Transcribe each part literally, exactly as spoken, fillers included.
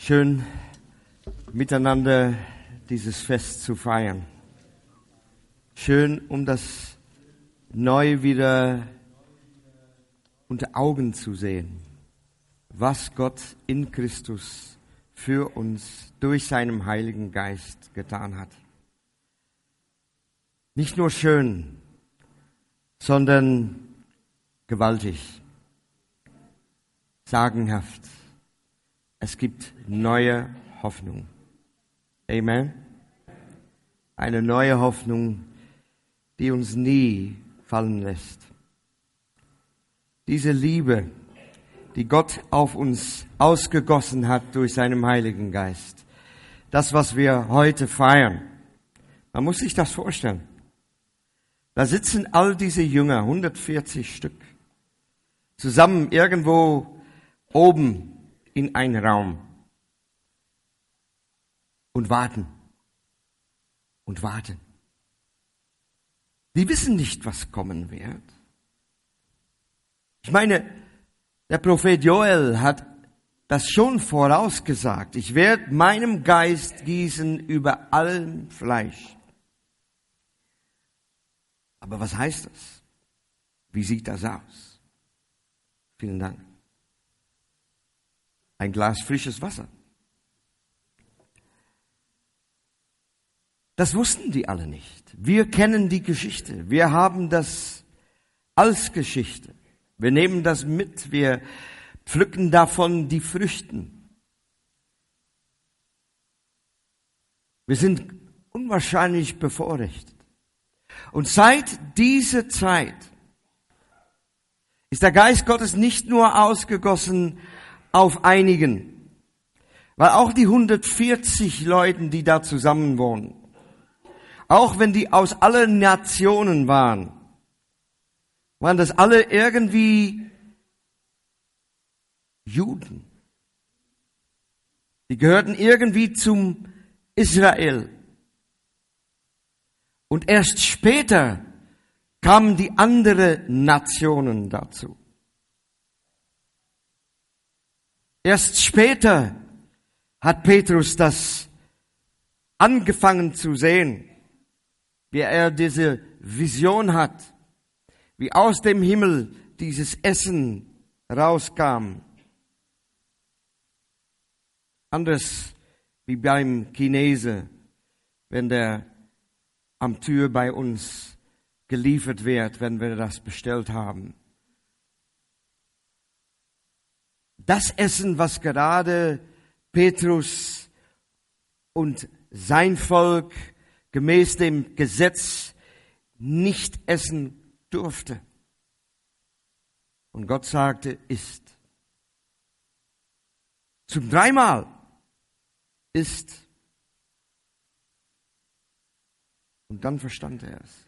Schön, miteinander dieses Fest zu feiern. Schön, um das neu wieder unter Augen zu sehen, was Gott in Christus für uns durch seinen Heiligen Geist getan hat. Nicht nur schön, sondern gewaltig, sagenhaft. Es gibt neue Hoffnung. Amen. Eine neue Hoffnung, die uns nie fallen lässt. Diese Liebe, die Gott auf uns ausgegossen hat durch seinen Heiligen Geist. Das, was wir heute feiern. Man muss sich das vorstellen. Da sitzen all diese Jünger, hundertvierzig Stück, zusammen irgendwo oben in einen Raum und warten und warten. Die wissen nicht, was kommen wird. Ich meine, der Prophet Joel hat das schon vorausgesagt. Ich werde meinem Geist gießen über allem Fleisch. Aber was heißt das? Wie sieht das aus? Vielen Dank. Ein Glas frisches Wasser. Das wussten die alle nicht. Wir kennen die Geschichte. Wir haben das als Geschichte. Wir nehmen das mit. Wir pflücken davon die Früchten. Wir sind unwahrscheinlich bevorrechtet. Und seit dieser Zeit ist der Geist Gottes nicht nur ausgegossen auf einigen, weil auch die hundertvierzig Leuten, die da zusammen wohnen, auch wenn die aus allen Nationen waren, waren das alle irgendwie Juden. Die gehörten irgendwie zum Israel. Und erst später kamen die anderen Nationen dazu. Erst später hat Petrus das angefangen zu sehen, wie er diese Vision hat, wie aus dem Himmel dieses Essen rauskam. Anders wie beim Chinese, wenn der am Tür bei uns geliefert wird, wenn wir das bestellt haben. Das Essen, was gerade Petrus und sein Volk gemäß dem Gesetz nicht essen durfte. Und Gott sagte, isst. Zum dreimal isst. Und dann verstand er es.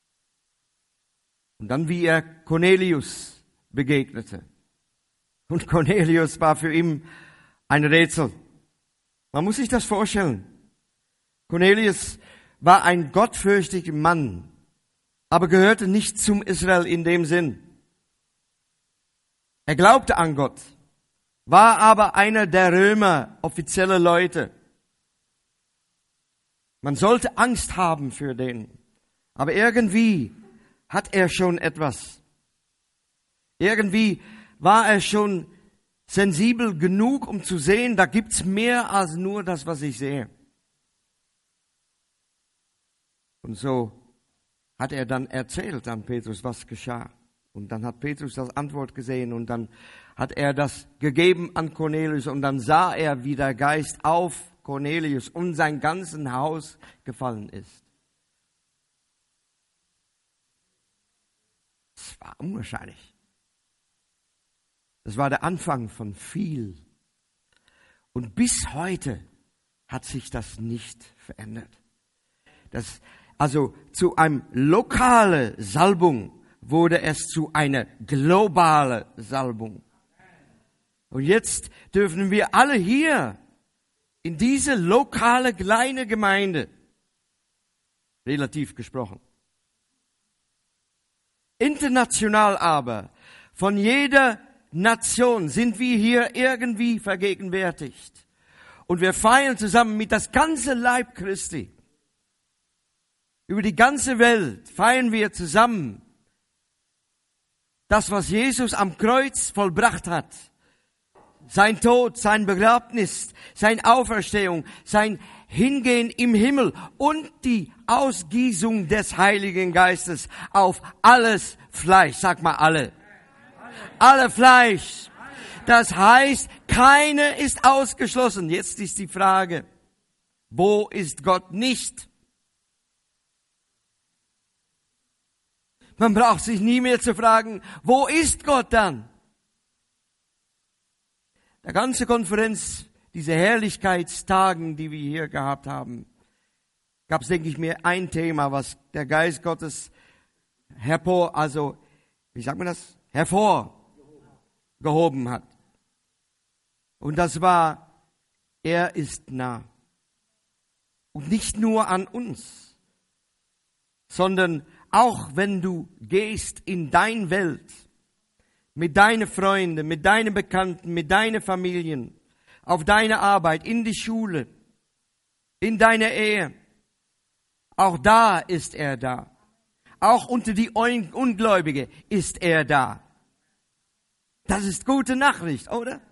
Und dann, wie er Cornelius begegnete. Und Cornelius war für ihn ein Rätsel. Man muss sich das vorstellen. Cornelius war ein gottfürchtiger Mann, aber gehörte nicht zum Israel in dem Sinn. Er glaubte an Gott, war aber einer der Römer, offizielle Leute. Man sollte Angst haben für den. Aber irgendwie hat er schon etwas. Irgendwie war er schon sensibel genug, um zu sehen, da gibt's mehr als nur das, was ich sehe. Und so hat er dann erzählt an Petrus, was geschah. Und dann hat Petrus das Antwort gesehen und dann hat er das gegeben an Cornelius und dann sah er, wie der Geist auf Cornelius und sein ganzes Haus gefallen ist. Es war unwahrscheinlich. Das war der Anfang von viel. Und bis heute hat sich das nicht verändert. Das, also zu einem lokalen Salbung wurde es zu einer globalen Salbung. Und jetzt dürfen wir alle hier in diese lokale kleine Gemeinde, relativ gesprochen, international aber, von jeder Nation sind wir hier irgendwie vergegenwärtigt. Und wir feiern zusammen mit das ganze Leib Christi. Über die ganze Welt feiern wir zusammen das, was Jesus am Kreuz vollbracht hat. Sein Tod, sein Begräbnis, seine Auferstehung, sein Hingehen im Himmel und die Ausgießung des Heiligen Geistes auf alles Fleisch. Sag mal alle. Alle Fleisch. Das heißt, keine ist ausgeschlossen. Jetzt ist die Frage, wo ist Gott nicht? Man braucht sich nie mehr zu fragen, wo ist Gott dann? Der ganze Konferenz, diese Herrlichkeitstagen, die wir hier gehabt haben, gab es, denke ich mir, ein Thema, was der Geist Gottes hervor, also, wie sagt man das? hervorgehoben hat. Und das war, er ist nah. Und nicht nur an uns, sondern auch wenn du gehst in deine Welt, mit deinen Freunden, mit deinen Bekannten, mit deinen Familien, auf deine Arbeit, in die Schule, in deine Ehe, auch da ist er da. Auch unter die Ungläubige ist er da. Das ist gute Nachricht, oder?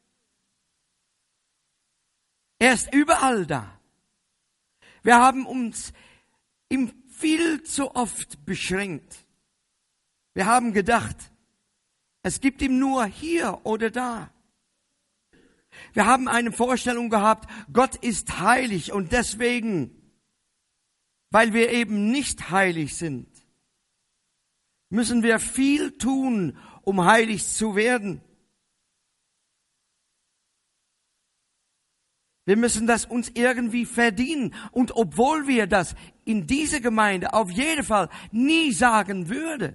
Er ist überall da. Wir haben uns ihm viel zu oft beschränkt. Wir haben gedacht, es gibt ihn nur hier oder da. Wir haben eine Vorstellung gehabt, Gott ist heilig und deswegen, weil wir eben nicht heilig sind, müssen wir viel tun, um heilig zu werden. Wir müssen das uns irgendwie verdienen. Und obwohl wir das in dieser Gemeinde auf jeden Fall nie sagen würden,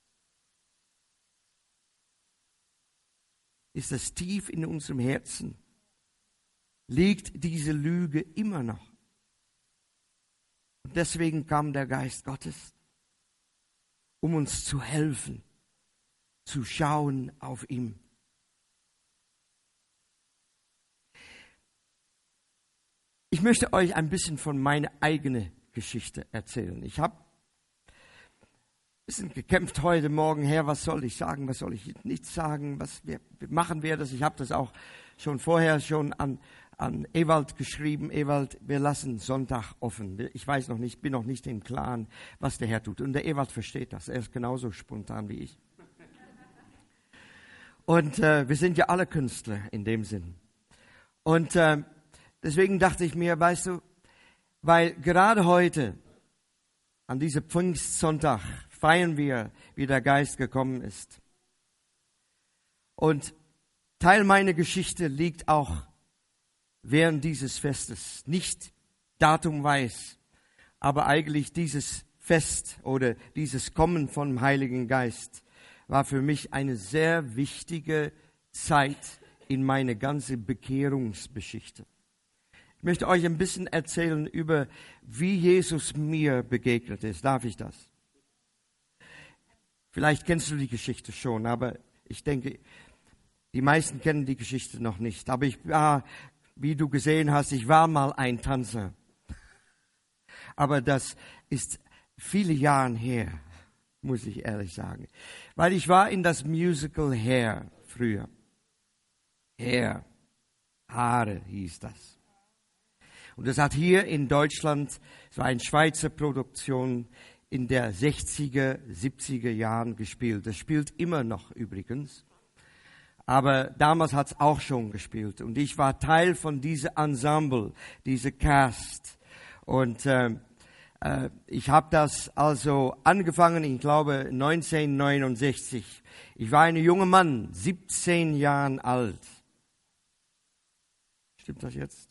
ist es tief in unserem Herzen, liegt diese Lüge immer noch. Und deswegen kam der Geist Gottes, um uns zu helfen, zu schauen auf ihn. Ich möchte euch ein bisschen von meiner eigenen Geschichte erzählen. Ich habe ein bisschen gekämpft heute Morgen her, was soll ich sagen, was soll ich nicht sagen, was wir, machen wir das. Ich habe das auch schon vorher schon an, an Ewald geschrieben. Ewald, wir lassen Sonntag offen. Ich weiß noch nicht, bin noch nicht im Klaren, was der Herr tut. Und der Ewald versteht das. Er ist genauso spontan wie ich. Und äh, wir sind ja alle Künstler in dem Sinn. Und äh, deswegen dachte ich mir, weißt du, weil gerade heute, an diesem Pfingstsonntag, feiern wir, wie der Geist gekommen ist. Und Teil meiner Geschichte liegt auch während dieses Festes. Nicht datumweis, aber eigentlich dieses Fest oder dieses Kommen vom Heiligen Geist war für mich eine sehr wichtige Zeit in meine ganze Bekehrungsgeschichte. Ich möchte euch ein bisschen erzählen über, wie Jesus mir begegnet ist. Darf ich das? Vielleicht kennst du die Geschichte schon, aber ich denke, die meisten kennen die Geschichte noch nicht. Aber ich war, wie du gesehen hast, ich war mal ein Tanzer. Aber das ist viele Jahre her, muss ich ehrlich sagen. Weil ich war in das Musical Hair früher. Hair, Haare hieß das. Und das hat hier in Deutschland, es war eine Schweizer Produktion, in der sechziger, siebziger Jahren gespielt. Das spielt immer noch übrigens. Aber damals hat es auch schon gespielt. Und ich war Teil von diesem Ensemble, diesem Cast. Und äh, äh, ich habe das also angefangen, ich glaube neunzehnhundertneunundsechzig. Ich war ein junger Mann, siebzehn Jahre alt. Stimmt das jetzt?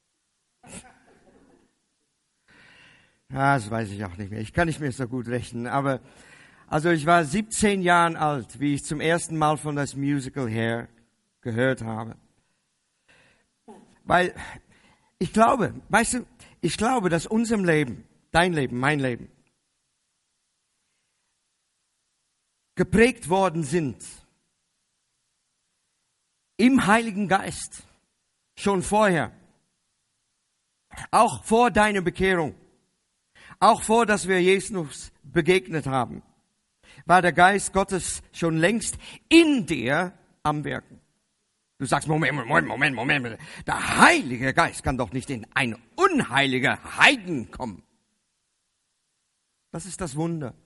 Ja, das weiß ich auch nicht mehr. Ich kann nicht mehr so gut rechnen. Aber also ich war siebzehn Jahre alt, wie ich zum ersten Mal von das Musical Hair gehört habe. Weil ich glaube, weißt du, ich glaube, dass unserem Leben, dein Leben, mein Leben, geprägt worden sind im Heiligen Geist schon vorher. Auch vor deiner Bekehrung, auch vor, dass wir Jesus begegnet haben, war der Geist Gottes schon längst in dir am Wirken. Du sagst, Moment, Moment, Moment, Moment. Der Heilige Geist kann doch nicht in ein unheiliger Heiden kommen. Das ist das Wunder.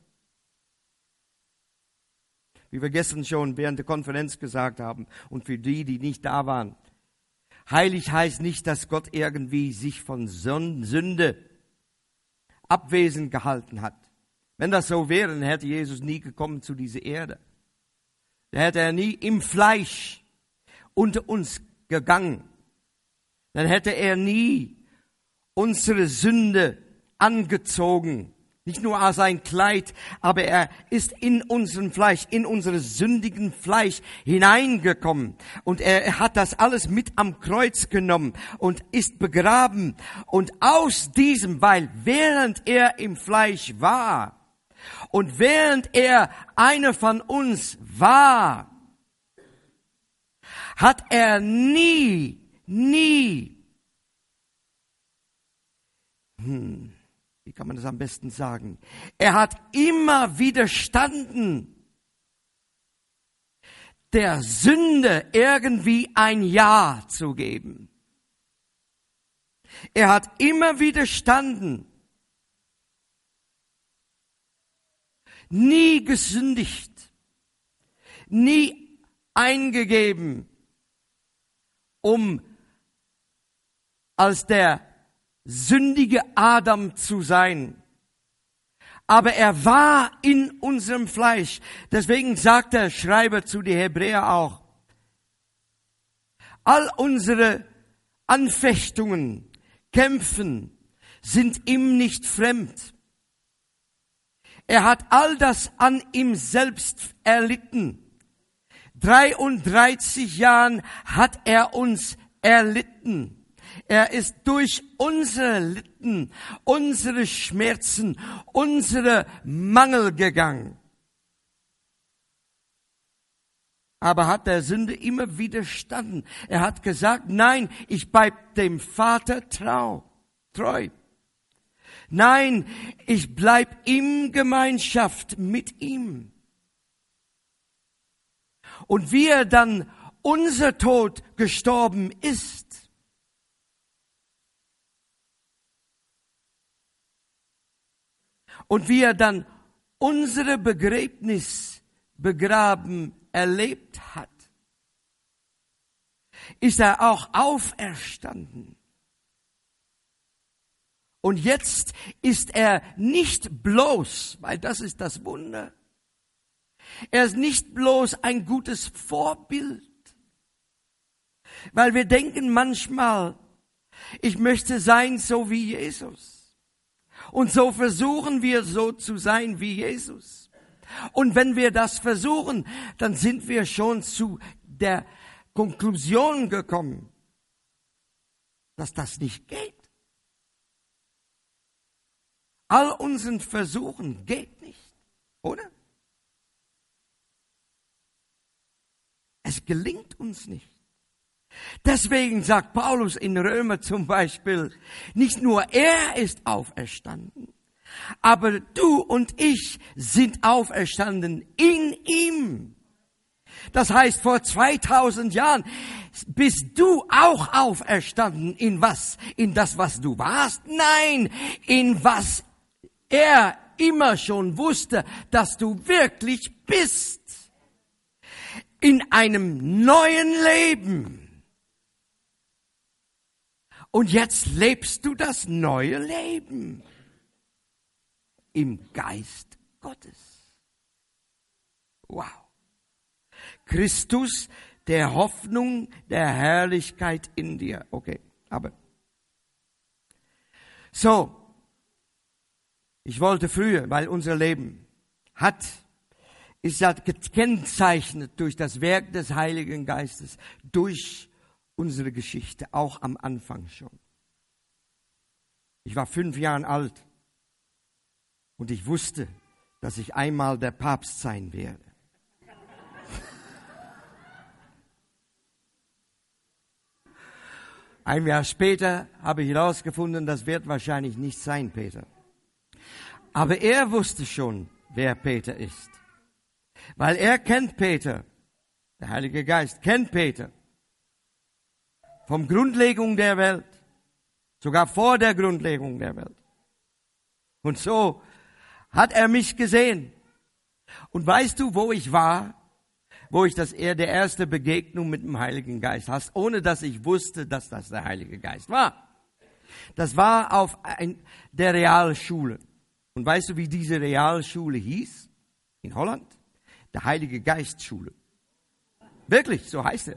Wie wir gestern schon während der Konferenz gesagt haben und für die, die nicht da waren. Heilig heißt nicht, dass Gott irgendwie sich von Sünde abwesend gehalten hat. Wenn das so wäre, dann hätte Jesus nie gekommen zu dieser Erde. Dann hätte er nie im Fleisch unter uns gegangen. Dann hätte er nie unsere Sünde angezogen. Nicht nur als ein Kleid, aber er ist in unserem Fleisch, in unseres sündigen Fleisch hineingekommen. Und er hat das alles mit am Kreuz genommen und ist begraben. Und aus diesem, weil während er im Fleisch war und während er einer von uns war, hat er nie, nie, hm, wie kann man das am besten sagen? Er hat immer widerstanden, der Sünde irgendwie ein Ja zu geben. Er hat immer widerstanden, nie gesündigt, nie eingegeben, um als der sündige Adam zu sein. Aber er war in unserem Fleisch. Deswegen sagt der Schreiber zu den Hebräer auch, all unsere Anfechtungen, Kämpfen sind ihm nicht fremd. Er hat all das an ihm selbst erlitten. dreiunddreißig Jahren hat er uns erlitten. Er ist durch unsere Litten, unsere Schmerzen, unsere Mangel gegangen. Aber hat der Sünde immer widerstanden. Er hat gesagt, nein, ich bleib dem Vater trau, treu. Nein, ich bleib in Gemeinschaft mit ihm. Und wie er dann unser Tod gestorben ist, und wie er dann unsere Begräbnis begraben erlebt hat, ist er auch auferstanden. Und jetzt ist er nicht bloß, weil das ist das Wunder, er ist nicht bloß ein gutes Vorbild, weil wir denken manchmal, ich möchte sein so wie Jesus. Und so versuchen wir so zu sein wie Jesus. Und wenn wir das versuchen, dann sind wir schon zu der Konklusion gekommen, dass das nicht geht. All unseren Versuchen geht nicht, oder? Es gelingt uns nicht. Deswegen sagt Paulus in Römer zum Beispiel, nicht nur er ist auferstanden, aber du und ich sind auferstanden in ihm. Das heißt, vor zweitausend Jahren bist du auch auferstanden. In was? In das, was du warst? Nein, in was er immer schon wusste, dass du wirklich bist. In einem neuen Leben. Und jetzt lebst du das neue Leben im Geist Gottes. Wow. Christus, der Hoffnung der Herrlichkeit in dir. Okay, aber. So, ich wollte früher, weil unser Leben hat, ist ja gekennzeichnet durch das Werk des Heiligen Geistes, durch unsere Geschichte, auch am Anfang schon. Ich war fünf Jahre alt und ich wusste, dass ich einmal der Papst sein werde. Ein Jahr später habe ich herausgefunden, das wird wahrscheinlich nicht sein, Peter. Aber er wusste schon, wer Peter ist. Weil er kennt Peter. Der Heilige Geist kennt Peter. Vom Grundlegung der Welt. Sogar vor der Grundlegung der Welt. Und so hat er mich gesehen. Und weißt du, wo ich war? Wo ich das eher der erste Begegnung mit dem Heiligen Geist hatte, ohne dass ich wusste, dass das der Heilige Geist war. Das war auf ein, der Realschule. Und weißt du, wie diese Realschule hieß? In Holland? Der Heilige Geist Schule. Wirklich, so heißt er.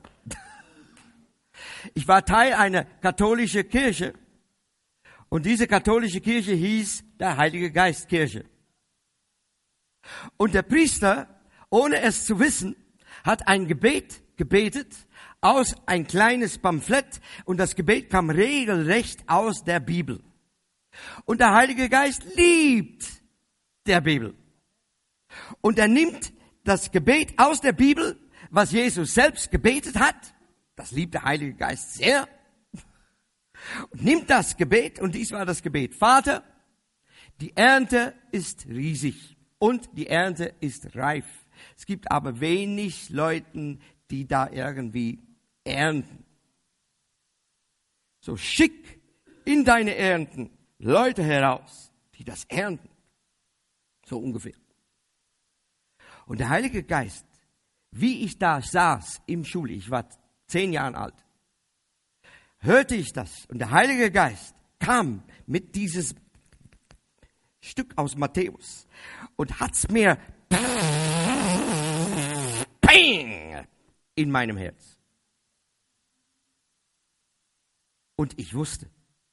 Ich war Teil einer katholischen Kirche. Und diese katholische Kirche hieß der Heilige Geist Kirche. Und der Priester, ohne es zu wissen, hat ein Gebet gebetet aus ein kleines Pamphlet und das Gebet kam regelrecht aus der Bibel. Und der Heilige Geist liebt der Bibel. Und er nimmt das Gebet aus der Bibel, was Jesus selbst gebetet hat, das liebt der Heilige Geist sehr, und nimmt das Gebet, und dies war das Gebet: Vater, die Ernte ist riesig und die Ernte ist reif. Es gibt aber wenig Leute, die da irgendwie ernten. So schick in deine Ernten Leute heraus, die das ernten. So ungefähr. Und der Heilige Geist, wie ich da saß im Schule, ich war zehn Jahre alt, hörte ich das. Und der Heilige Geist kam mit dieses Stück aus Matthäus und hat's mir in meinem Herz. Und ich wusste,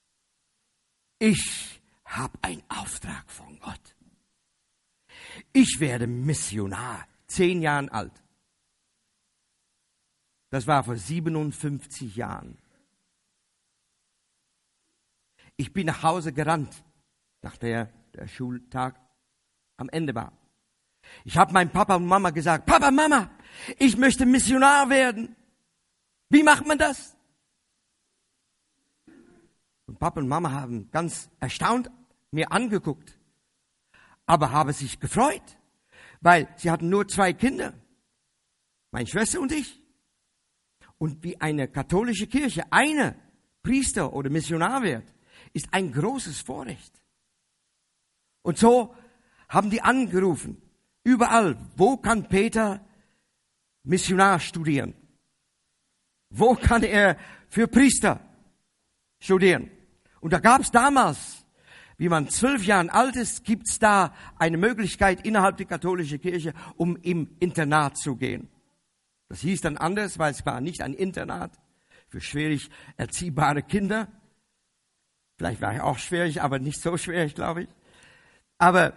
ich habe einen Auftrag von Gott. Ich werde Missionar, zehn Jahre alt. Das war vor siebenundfünfzig Jahren. Ich bin nach Hause gerannt, nachdem der Schultag am Ende war. Ich habe meinem Papa und Mama gesagt: Papa, Mama, ich möchte Missionar werden. Wie macht man das? Und Papa und Mama haben ganz erstaunt mir angeguckt, aber haben sich gefreut, weil sie hatten nur zwei Kinder, meine Schwester und ich. Und wie eine katholische Kirche eine Priester oder Missionar wird, ist ein großes Vorrecht. Und so haben die angerufen, überall: Wo kann Peter Missionar studieren? Wo kann er für Priester studieren? Und da gab es damals, wie man zwölf Jahre alt ist, gibt es da eine Möglichkeit innerhalb der katholischen Kirche, um im Internat zu gehen. Das hieß dann anders, weil es war nicht ein Internat für schwierig erziehbare Kinder. Vielleicht war er auch schwierig, aber nicht so schwierig, glaube ich. Aber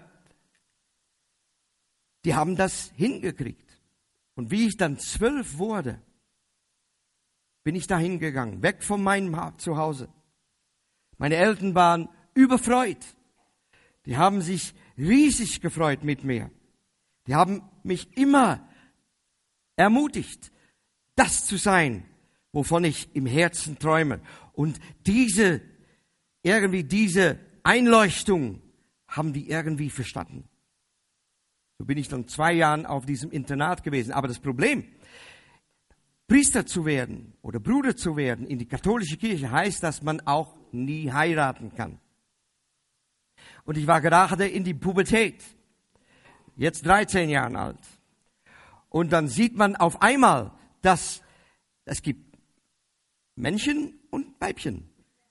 die haben das hingekriegt. Und wie ich dann zwölf wurde, bin ich da hingegangen, weg von meinem Zuhause. Meine Eltern waren überfreut. Die haben sich riesig gefreut mit mir. Die haben mich immer ermutigt, das zu sein, wovon ich im Herzen träume. Und diese, irgendwie diese Einleuchtung haben die irgendwie verstanden. So bin ich dann zwei Jahre auf diesem Internat gewesen. Aber das Problem, Priester zu werden oder Bruder zu werden in die katholische Kirche, heißt, dass man auch nie heiraten kann. Und ich war gerade in die Pubertät, jetzt dreizehn Jahre alt. Und dann sieht man auf einmal, dass es gibt Männchen und Weibchen.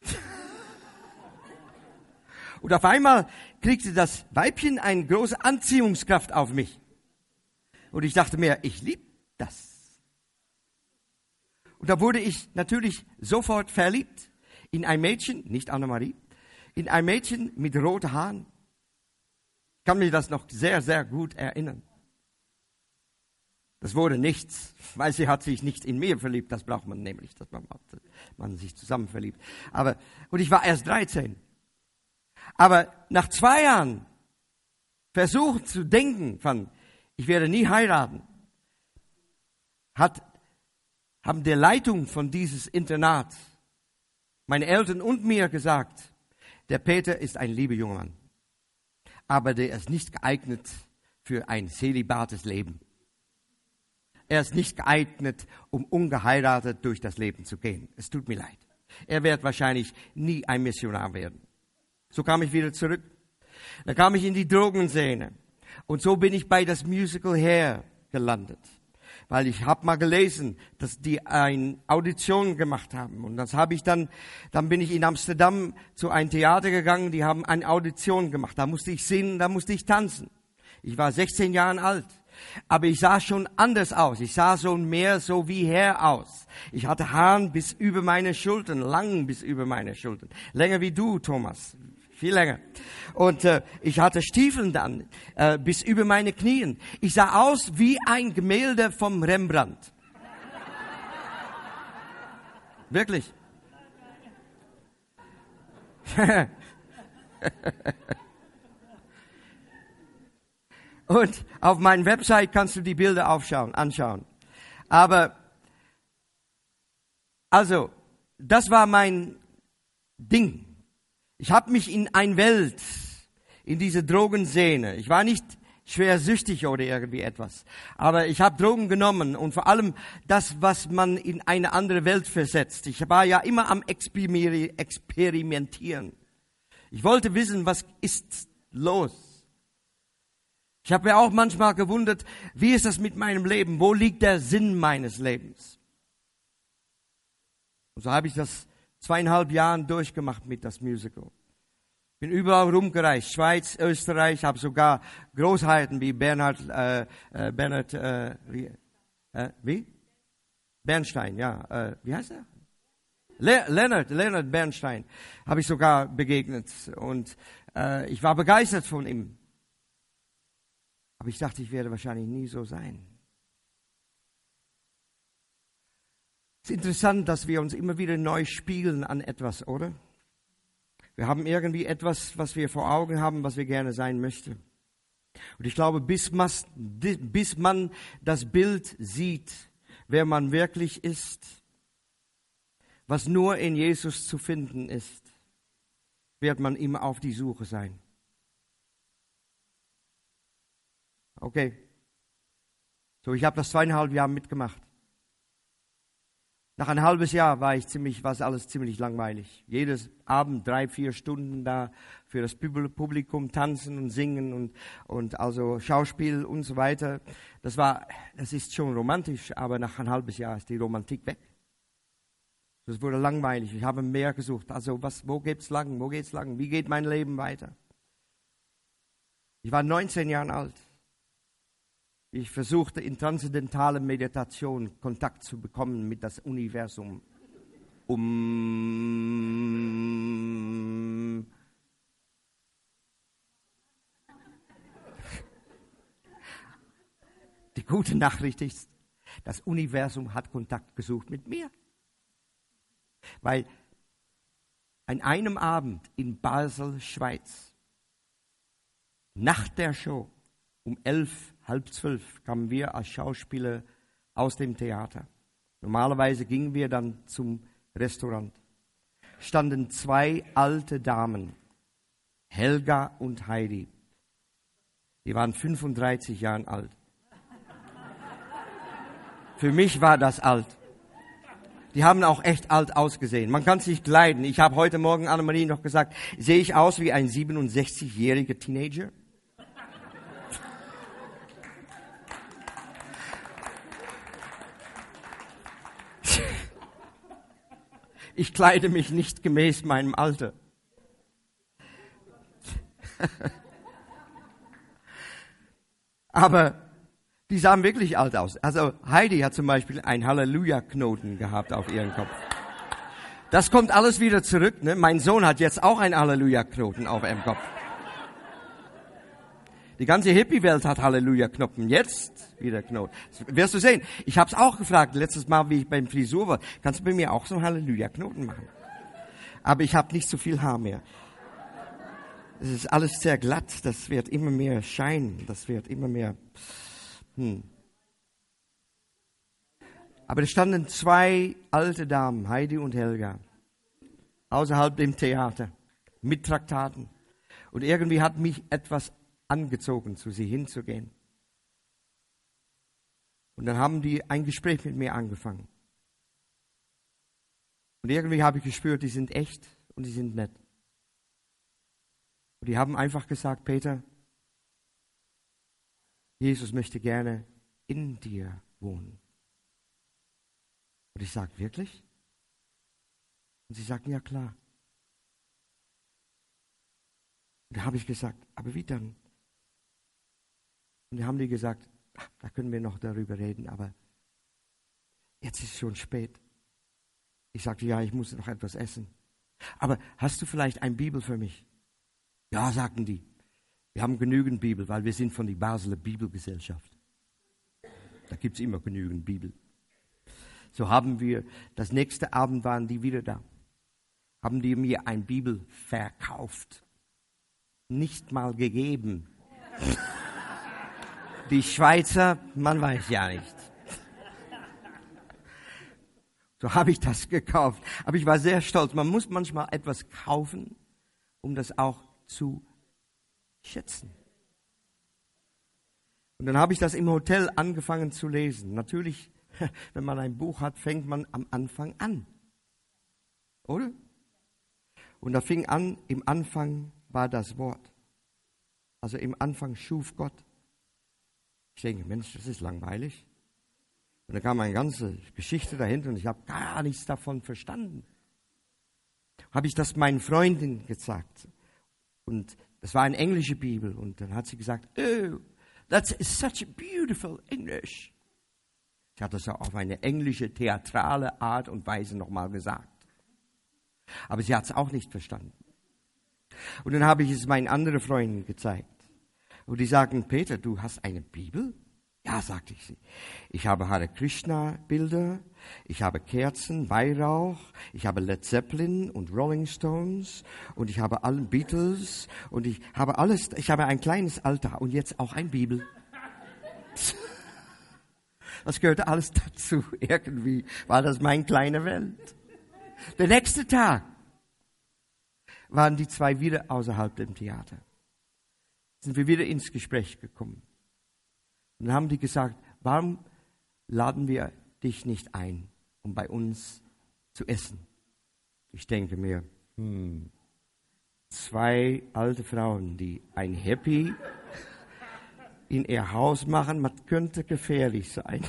Und auf einmal kriegte das Weibchen eine große Anziehungskraft auf mich. Und ich dachte mir, ich liebe das. Und da wurde ich natürlich sofort verliebt in ein Mädchen, nicht Annemarie, in ein Mädchen mit roten Haaren. Ich kann mich das noch sehr, sehr gut erinnern. Das wurde nichts, weil sie hat sich nicht in mir verliebt. Das braucht man nämlich, dass man, man sich zusammen verliebt. Aber, und ich war erst dreizehn. Aber nach zwei Jahren versucht zu denken von, ich werde nie heiraten, hat, haben der Leitung von dieses Internat meine Eltern und mir gesagt, der Peter ist ein lieber junger Mann, aber der ist nicht geeignet für ein zelibates Leben. Er ist nicht geeignet, um ungeheiratet durch das Leben zu gehen. Es tut mir leid. Er wird wahrscheinlich nie ein Missionar werden. So kam ich wieder zurück. Dann kam ich in die Drogenszene. Und so bin ich bei das Musical Hair gelandet. Weil ich habe mal gelesen, dass die eine Audition gemacht haben. Und das habe ich dann, dann bin ich in Amsterdam zu einem Theater gegangen, die haben eine Audition gemacht. Da musste ich singen, da musste ich tanzen. Ich war sechzehn Jahre alt. Aber ich sah schon anders aus. Ich sah schon mehr so wie Hair aus. Ich hatte Haaren bis über meine Schultern, lang bis über meine Schultern. Länger wie du, Thomas. Viel länger. Und äh, ich hatte Stiefeln dann äh, bis über meine Knien. Ich sah aus wie ein Gemälde vom Rembrandt. Wirklich. Und auf meiner Website kannst du die Bilder aufschauen, anschauen. Aber, also, das war mein Ding. Ich habe mich in eine Welt, in diese Drogenszene, ich war nicht schwer süchtig oder irgendwie etwas, aber ich habe Drogen genommen und vor allem das, was man in eine andere Welt versetzt. Ich war ja immer am Experimentieren. Ich wollte wissen, was ist los? Ich habe mir auch manchmal gewundert, wie ist das mit meinem Leben? Wo liegt der Sinn meines Lebens? Und so habe ich das zweieinhalb Jahre durchgemacht mit das Musical. Bin überall rumgereist, Schweiz, Österreich, habe sogar Großheiten wie Bernhard, äh, äh, Bernhard, äh, wie, äh, wie? Bernstein, ja, äh, wie heißt er? Le- Leonard, Leonard Bernstein habe ich sogar begegnet und äh, ich war begeistert von ihm. Aber ich dachte, ich werde wahrscheinlich nie so sein. Es ist interessant, dass wir uns immer wieder neu spielen an etwas, oder? Wir haben irgendwie etwas, was wir vor Augen haben, was wir gerne sein möchten. Und ich glaube, bis man, bis man das Bild sieht, wer man wirklich ist, was nur in Jesus zu finden ist, wird man immer auf die Suche sein. Okay. So, ich habe das zweieinhalb Jahre mitgemacht. Nach ein halbes Jahr war ich ziemlich, war es alles ziemlich langweilig. Jedes Abend drei, vier Stunden da für das Publikum tanzen und singen und, und also Schauspiel und so weiter. Das war, das ist schon romantisch, aber nach ein halbes Jahr ist die Romantik weg. Das wurde langweilig. Ich habe mehr gesucht. Also was, wo geht's lang? Wo geht's lang? Wie geht mein Leben weiter? Ich war neunzehn Jahre alt. Ich versuchte in transzendentaler Meditation Kontakt zu bekommen mit das Universum. Um Die gute Nachricht ist, das Universum hat Kontakt gesucht mit mir. Weil an einem Abend in Basel, Schweiz, nach der Show, um elf, halb zwölf kamen wir als Schauspieler aus dem Theater. Normalerweise gingen wir dann zum Restaurant. Standen zwei alte Damen, Helga und Heidi. Die waren fünfunddreißig Jahre alt. Für mich war das alt. Die haben auch echt alt ausgesehen. Man kann es nicht leiden. Ich habe heute Morgen Annemarie noch gesagt, sehe ich aus wie ein siebenundsechzigjähriger Teenager? Ich kleide mich nicht gemäß meinem Alter. Aber die sahen wirklich alt aus. Also Heidi hat zum Beispiel einen Halleluja-Knoten gehabt auf ihrem Kopf. Das kommt alles wieder zurück. Ne? Mein Sohn hat jetzt auch einen Halleluja-Knoten auf ihrem Kopf. Die ganze Hippie-Welt hat Halleluja-Knoten. Jetzt wieder Knoten. Das wirst du sehen. Ich habe es auch gefragt, letztes Mal, wie ich beim Frisur war. Kannst du bei mir auch so einen Halleluja-Knoten machen? Aber ich habe nicht so viel Haar mehr. Es ist alles sehr glatt. Das wird immer mehr scheinen. Das wird immer mehr... Hm. Aber da standen zwei alte Damen, Heidi und Helga. außerhalb dem Theater mit Traktaten. Und irgendwie hat mich etwas angezogen, zu sie hinzugehen. Und dann haben die ein Gespräch mit mir angefangen. Und irgendwie habe ich gespürt, die sind echt und die sind nett. Und die haben einfach gesagt, Peter, Jesus möchte gerne in dir wohnen. Und ich sage, wirklich? Und sie sagten, ja klar. Und da habe ich gesagt, aber wie dann? Und dann haben die gesagt, ach, da können wir noch darüber reden, aber jetzt ist es schon spät. Ich sagte, ja, ich muss noch etwas essen. Aber hast du vielleicht eine Bibel für mich? Ja, sagten die. Wir haben genügend Bibel, weil wir sind von der Basler Bibelgesellschaft. Da gibt es immer genügend Bibel. So haben wir, das nächste Abend waren die wieder da. Haben die mir eine Bibel verkauft. Nicht mal gegeben. Die Schweizer, man weiß ja nicht. So habe ich das gekauft. Aber ich war sehr stolz. Man muss manchmal etwas kaufen, um das auch zu schätzen. Und dann habe ich das im Hotel angefangen zu lesen. Natürlich, wenn man ein Buch hat, fängt man am Anfang an. Oder? Und da fing an, im Anfang war das Wort. Also im Anfang schuf Gott. Ich denke, Mensch, das ist langweilig. Und da kam eine ganze Geschichte dahinter und ich habe gar nichts davon verstanden. Habe ich das meinen Freundin gesagt. Und das war eine englische Bibel. Und dann hat sie gesagt, oh, that's such a beautiful English. Sie hat das auf eine englische, theatrale Art und Weise nochmal gesagt. Aber sie hat es auch nicht verstanden. Und dann habe ich es meinen anderen Freunden gezeigt. Und die sagten, Peter, du hast eine Bibel? Ja, sagte ich sie. Ich habe Hare Krishna Bilder, ich habe Kerzen, Weihrauch, ich habe Led Zeppelin und Rolling Stones und ich habe alle Beatles und ich habe alles, ich habe ein kleines Altar und jetzt auch eine Bibel. Das gehörte alles dazu. Irgendwie war das meine kleine Welt. Der nächste Tag waren die zwei wieder außerhalb dem Theater. Sind wir wieder ins Gespräch gekommen. Und dann haben die gesagt, warum laden wir dich nicht ein, um bei uns zu essen? Ich denke mir, hm, zwei alte Frauen, die ein Happy in ihr Haus machen, das könnte gefährlich sein.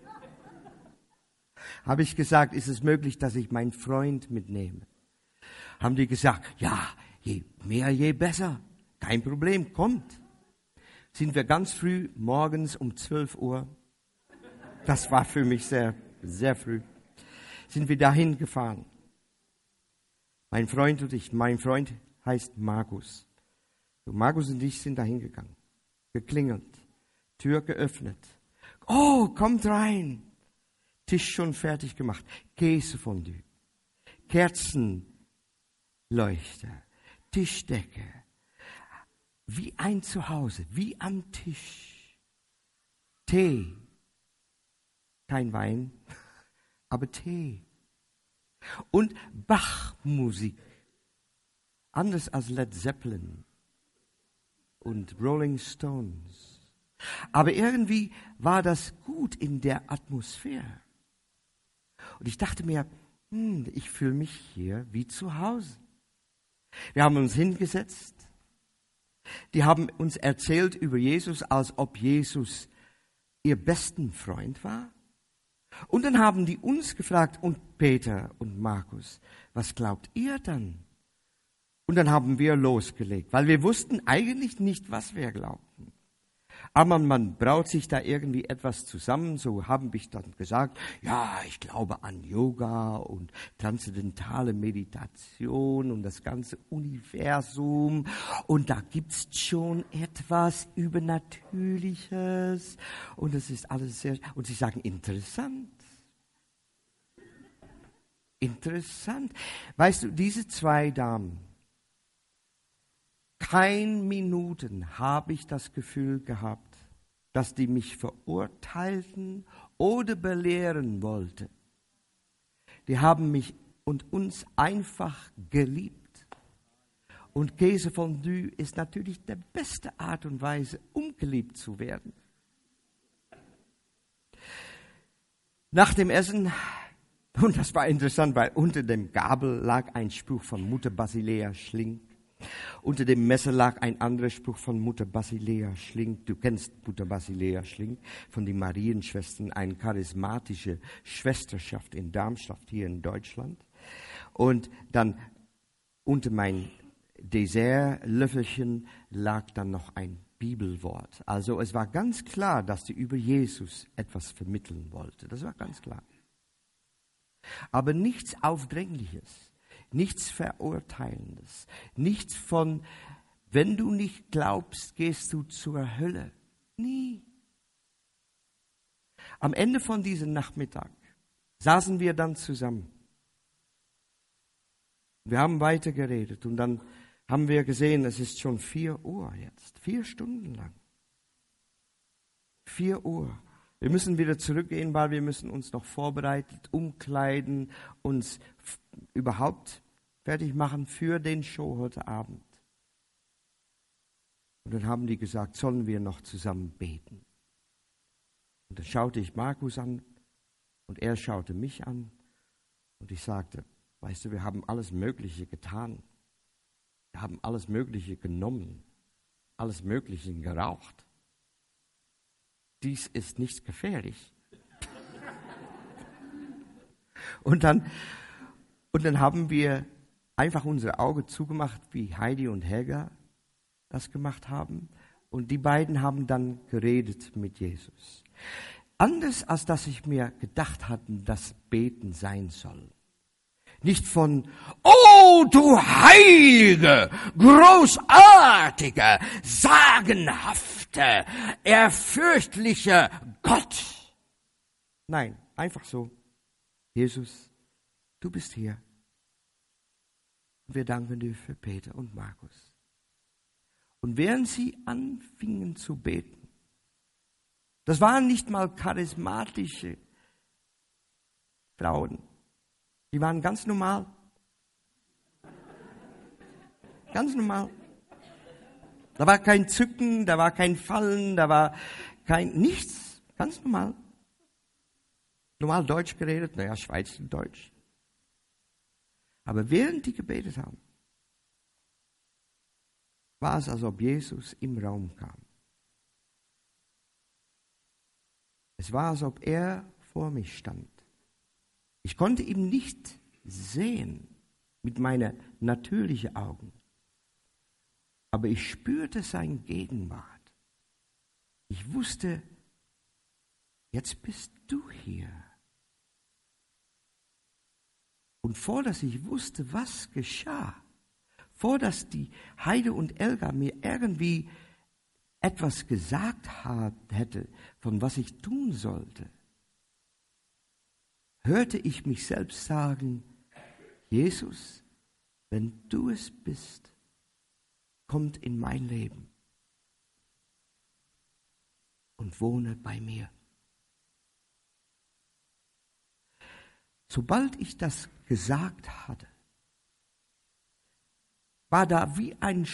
Habe ich gesagt, ist es möglich, dass ich meinen Freund mitnehme? Haben die gesagt, ja, je mehr, je besser. Kein Problem, kommt. Sind wir ganz früh, morgens um zwölf Uhr. Das war für mich sehr, sehr früh. Sind wir dahin gefahren. Mein Freund und ich, mein Freund heißt Markus. So, Markus und ich sind dahin gegangen. Geklingelt. Tür geöffnet. Oh, kommt rein. Tisch schon fertig gemacht. Käsefondue. Kerzenleuchter. Tischdecke. Wie ein Zuhause, wie am Tisch. Tee. Kein Wein, aber Tee. Und Bach-Musik. Anders als Led Zeppelin und Rolling Stones. Aber irgendwie war das gut in der Atmosphäre. Und ich dachte mir, hm, ich fühle mich hier wie zu Hause. Wir haben uns hingesetzt. Die haben uns erzählt über Jesus, als ob Jesus ihr besten Freund war. Und dann haben die uns gefragt, und Peter und Markus, was glaubt ihr dann? Und dann haben wir losgelegt, weil wir wussten eigentlich nicht, was wir glaubten. Aber man braut sich da irgendwie etwas zusammen, so haben wir dann gesagt, ja, ich glaube an Yoga und transzendentale Meditation und das ganze Universum und da gibt's schon etwas Übernatürliches und das ist alles sehr, und sie sagen, interessant. Interessant. Weißt du, diese zwei Damen, kein Minuten habe ich das Gefühl gehabt, dass die mich verurteilten oder belehren wollten. Die haben mich und uns einfach geliebt. Und Käsefondue ist natürlich die beste Art und Weise, um geliebt zu werden. Nach dem Essen, und das war interessant, weil unter dem Gabel lag ein Spruch von Mutter Basilea Schlink. Unter dem Messer lag ein anderer Spruch von Mutter Basilea Schlink. Du kennst Mutter Basilea Schlink von den Marienschwestern, eine charismatische Schwesterschaft in Darmstadt hier in Deutschland. Und dann unter mein Dessertlöffelchen lag dann noch ein Bibelwort. Also es war ganz klar, dass sie über Jesus etwas vermitteln wollte. Das war ganz klar. Aber nichts Aufdringliches. Nichts Verurteilendes, nichts von, wenn du nicht glaubst, gehst du zur Hölle. Nie. Am Ende von diesem Nachmittag saßen wir dann zusammen. Wir haben weiter geredet und dann haben wir gesehen, es ist schon vier Uhr jetzt, vier Stunden lang. Vier Uhr. Wir müssen wieder zurückgehen, weil wir müssen uns noch vorbereiten, umkleiden, uns f- überhaupt fertig machen für den Show heute Abend. Und dann haben die gesagt, sollen wir noch zusammen beten? Und dann schaute ich Markus an und er schaute mich an und ich sagte, weißt du, wir haben alles Mögliche getan. Wir haben alles Mögliche genommen, alles Mögliche geraucht. Dies ist nicht gefährlich. Und dann, und dann haben wir einfach unsere Augen zugemacht, wie Heidi und Helga das gemacht haben. Und die beiden haben dann geredet mit Jesus. Anders als dass ich mir gedacht hatte, dass Beten sein soll. Nicht von, oh du heilige, großartige, sagenhafte, ehrfürchtliche Gott. Nein, einfach so. Jesus, du bist hier. Wir danken dir für Peter und Markus. Und während sie anfingen zu beten, das waren nicht mal charismatische Frauen. Die waren ganz normal. Ganz normal. Da war kein Zücken, da war kein Fallen, da war kein nichts. Ganz normal. Normal Deutsch geredet, naja, Schweizerdeutsch. Aber während die gebetet haben, war es, als ob Jesus im Raum kam. Es war, als ob er vor mich stand. Ich konnte ihn nicht sehen mit meinen natürlichen Augen, aber ich spürte seine Gegenwart. Ich wusste, jetzt bist du hier. Und vor dass ich wusste, was geschah, vor dass die Heide und Elga mir irgendwie etwas gesagt hat, hätte, von was ich tun sollte, hörte ich mich selbst sagen, Jesus, wenn du es bist, kommt in mein Leben und wohne bei mir. Sobald ich das gesagt hatte, war da wie ein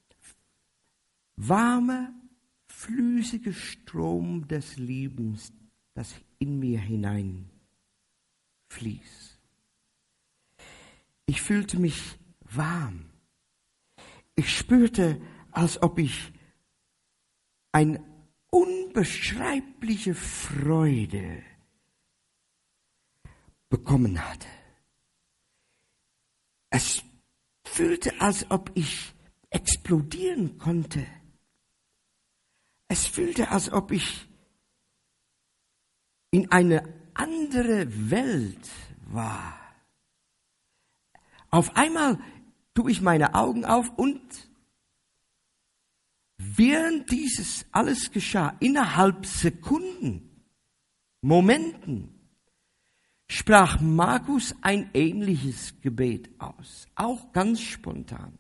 warmer, flüssiger Strom des Lebens, das in mir hinein fließt. Ich fühlte mich warm. Ich spürte, als ob ich eine unbeschreibliche Freude bekommen hatte. Es fühlte, als ob ich explodieren konnte. Es fühlte, als ob ich in eine andere Welt war. Auf einmal tue ich meine Augen auf und während dieses alles geschah, innerhalb Sekunden, Momenten, sprach Markus ein ähnliches Gebet aus, auch ganz spontan.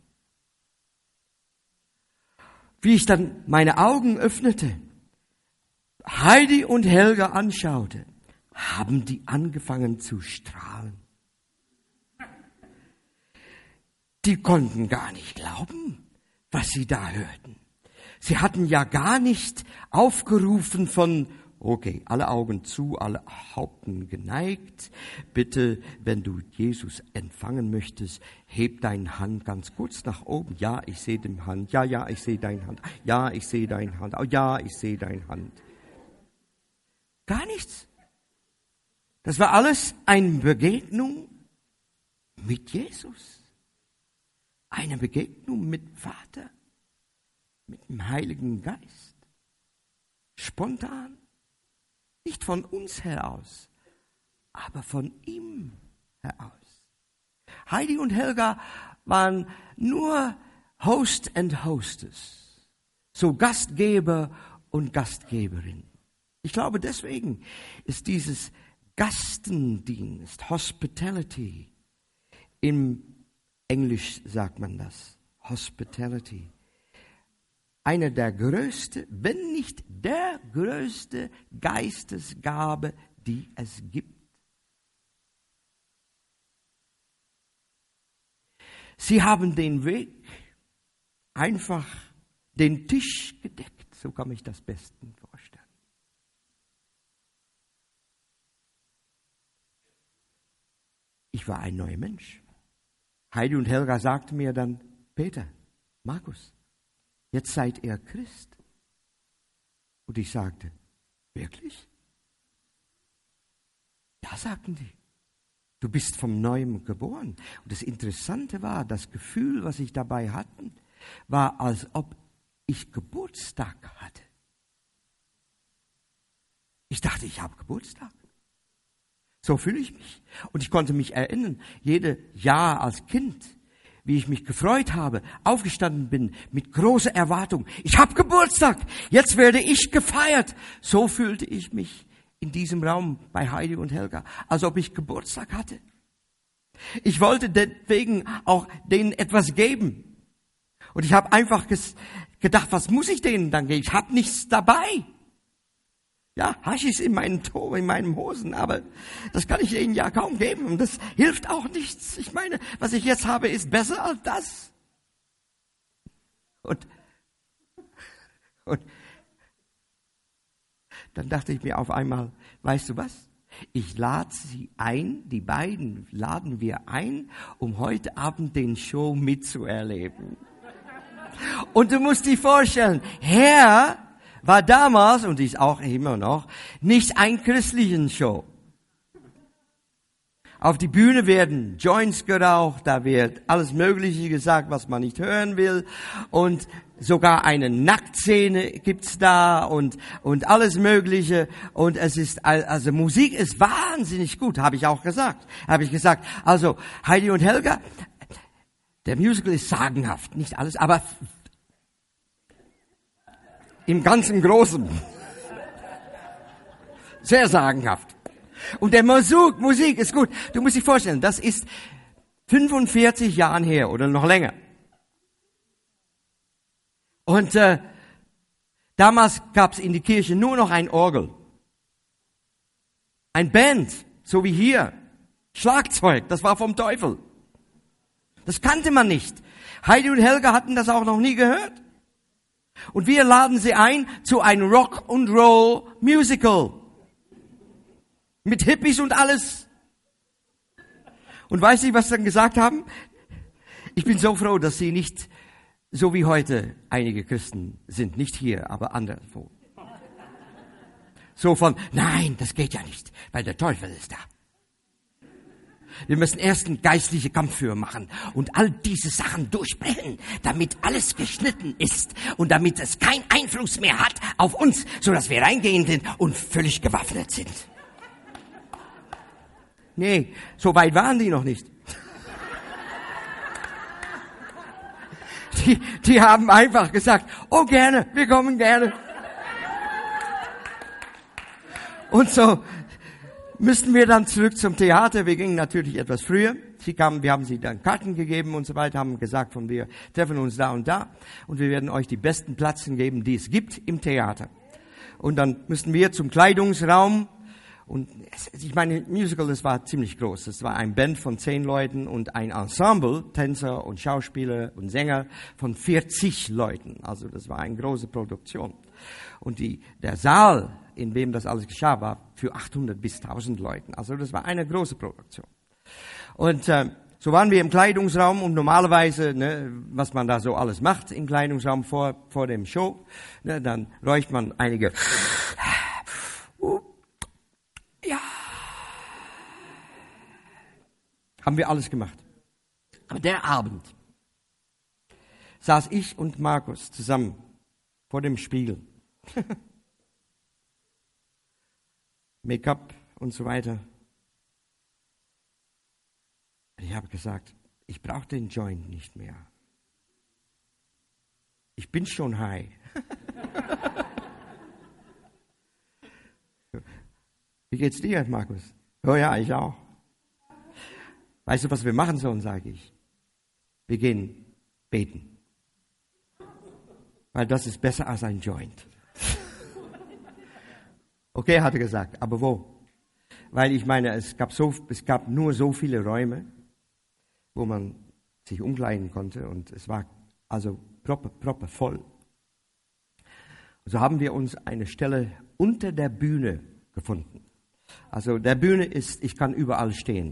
Wie ich dann meine Augen öffnete, Heidi und Helga anschaute, haben die angefangen zu strahlen. die konnten gar nicht glauben, was sie da hörten. Sie hatten ja gar nicht aufgerufen von, okay, alle Augen zu, alle Haupten geneigt. Bitte, wenn du Jesus empfangen möchtest, heb deine Hand ganz kurz nach oben. Ja, ich sehe deine Hand. Ja, ja, ich sehe deine Hand. Ja, ich sehe deine Hand. Oh, ja, ich sehe deine Hand. Gar nichts. Das war alles eine Begegnung mit Jesus. Eine Begegnung mit Vater. Mit dem Heiligen Geist. Spontan. Nicht von uns heraus, aber von ihm heraus. Heidi und Helga waren nur Host and Hostess. So Gastgeber und Gastgeberin. Ich glaube, deswegen ist dieses Gastendienst, Hospitality, im Englisch sagt man das, Hospitality, eine der größten, wenn nicht der größte Geistesgabe, die es gibt. Sie haben den Weg einfach den Tisch gedeckt, so kann ich das besten vorstellen. Ich war ein neuer Mensch. Heidi und Helga sagten mir dann, Peter, Markus, jetzt seid ihr Christ. Und ich sagte, wirklich? Ja, sagten die. Du bist vom Neuem geboren. Und das Interessante war, das Gefühl, was ich dabei hatte, war, als ob ich Geburtstag hatte. Ich dachte, ich habe Geburtstag. So fühle ich mich. Und ich konnte mich erinnern, jedes Jahr als Kind, wie ich mich gefreut habe, aufgestanden bin mit großer Erwartung. Ich habe Geburtstag, jetzt werde ich gefeiert. So fühlte ich mich in diesem Raum bei Heidi und Helga, als ob ich Geburtstag hatte. Ich wollte deswegen auch denen etwas geben. Und ich habe einfach ges- gedacht, was muss ich denen dann geben? Ich habe nichts dabei. Ja, Haschis in meinen To- in meinen Hosen, aber das kann ich ihnen ja kaum geben. Und das hilft auch nichts. Ich meine, was ich jetzt habe, ist besser als das. Und, und dann dachte ich mir auf einmal, weißt du was? Ich lade sie ein, die beiden laden wir ein, um heute Abend den Show mitzuerleben. Und du musst dir vorstellen, Herr war damals, und ist auch immer noch, nicht ein christlichen Show. Auf die Bühne werden Joints geraucht, da wird alles Mögliche gesagt, was man nicht hören will. Und sogar eine Nacktszene gibt's da und, und alles Mögliche. Und es ist, also Musik ist wahnsinnig gut, habe ich auch gesagt. Habe ich gesagt, also Heidi und Helga, der Musical ist sagenhaft, nicht alles, aber im ganzen Großen. Sehr sagenhaft. Und der Musik, Musik ist gut. Du musst dich vorstellen, das ist fünfundvierzig Jahre her oder noch länger. Und äh, damals gab es in die Kirche nur noch ein Orgel. Ein Band, so wie hier. Schlagzeug, das war vom Teufel. Das kannte man nicht. Heidi und Helga hatten das auch noch nie gehört. Und wir laden sie ein zu einem Rock and Roll Musical. Mit Hippies und alles. Und weißt du, was sie dann gesagt haben? Ich bin so froh, dass sie nicht so wie heute einige Christen sind. Nicht hier, aber anderswo. So von, nein, das geht ja nicht, weil der Teufel ist da. Wir müssen erst einen geistlichen Kampf für machen und all diese Sachen durchbrechen, damit alles geschnitten ist und damit es keinen Einfluss mehr hat auf uns, sodass wir reingehen sind und völlig gewaffnet sind. Nee, so weit waren die noch nicht. Die, die haben einfach gesagt, oh gerne, wir kommen gerne. Und so müssten wir dann zurück zum Theater. Wir gingen natürlich etwas früher. Sie kamen, wir haben sie dann Karten gegeben und so weiter, haben gesagt, von wir treffen uns da und da und wir werden euch die besten Plätze geben, die es gibt im Theater. Und dann müssten wir zum Kleidungsraum Und es, ich meine, Musical, das war ziemlich groß. Es war ein Band von zehn Leuten und ein Ensemble, Tänzer und Schauspieler und Sänger von vierzig Leuten. Also das war eine große Produktion. Und die, der Saal, in dem das alles geschah, war für achthundert bis tausend Leuten. Also das war eine große Produktion. Und äh, so waren wir im Kleidungsraum und normalerweise, ne, was man da so alles macht im Kleidungsraum vor, vor dem Show, ne, dann räucht man einige... Ja, haben wir alles gemacht. Aber der Abend saß ich und Markus zusammen vor dem Spiegel. Make-up und so weiter. Ich habe gesagt, ich brauche den Joint nicht mehr. Ich bin schon high. Wie geht's dir, Markus? Oh ja, ich auch. Weißt du, was wir machen sollen, sage ich. Wir gehen beten. Weil das ist besser als ein Joint. Okay, hat er gesagt, aber wo? Weil ich meine, es gab, so, es gab nur so viele Räume, wo man sich umkleiden konnte und es war also proppe, proppe voll. Und so haben wir uns eine Stelle unter der Bühne gefunden. Also der Bühne ist, ich kann überall stehen.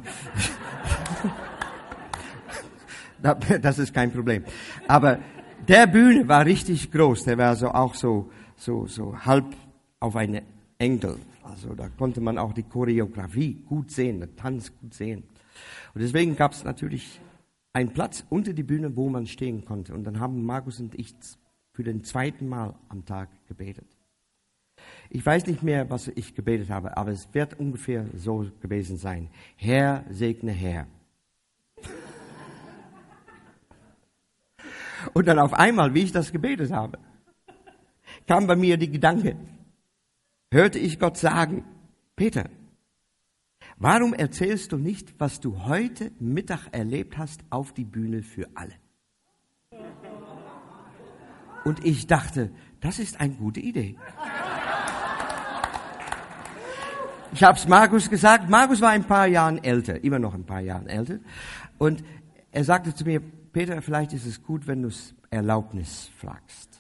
Das ist kein Problem. Aber der Bühne war richtig groß. Der war so auch so, so, so halb auf eine Engel. Also da konnte man auch die Choreografie gut sehen, den Tanz gut sehen. Und deswegen gab es natürlich einen Platz unter die Bühne, wo man stehen konnte. Und dann haben Markus und ich für den zweiten Mal am Tag gebetet. Ich weiß nicht mehr, was ich gebetet habe, aber es wird ungefähr so gewesen sein. Herr, segne Herr. Und dann auf einmal, wie ich das gebetet habe, kam bei mir die Gedanke, hörte ich Gott sagen, Peter, warum erzählst du nicht, was du heute Mittag erlebt hast, auf die Bühne für alle? Und ich dachte, das ist eine gute Idee. Ich habe es Markus gesagt. Markus war ein paar Jahre älter, immer noch ein paar Jahre älter. Und er sagte zu mir, Peter, vielleicht ist es gut, wenn du Erlaubnis fragst.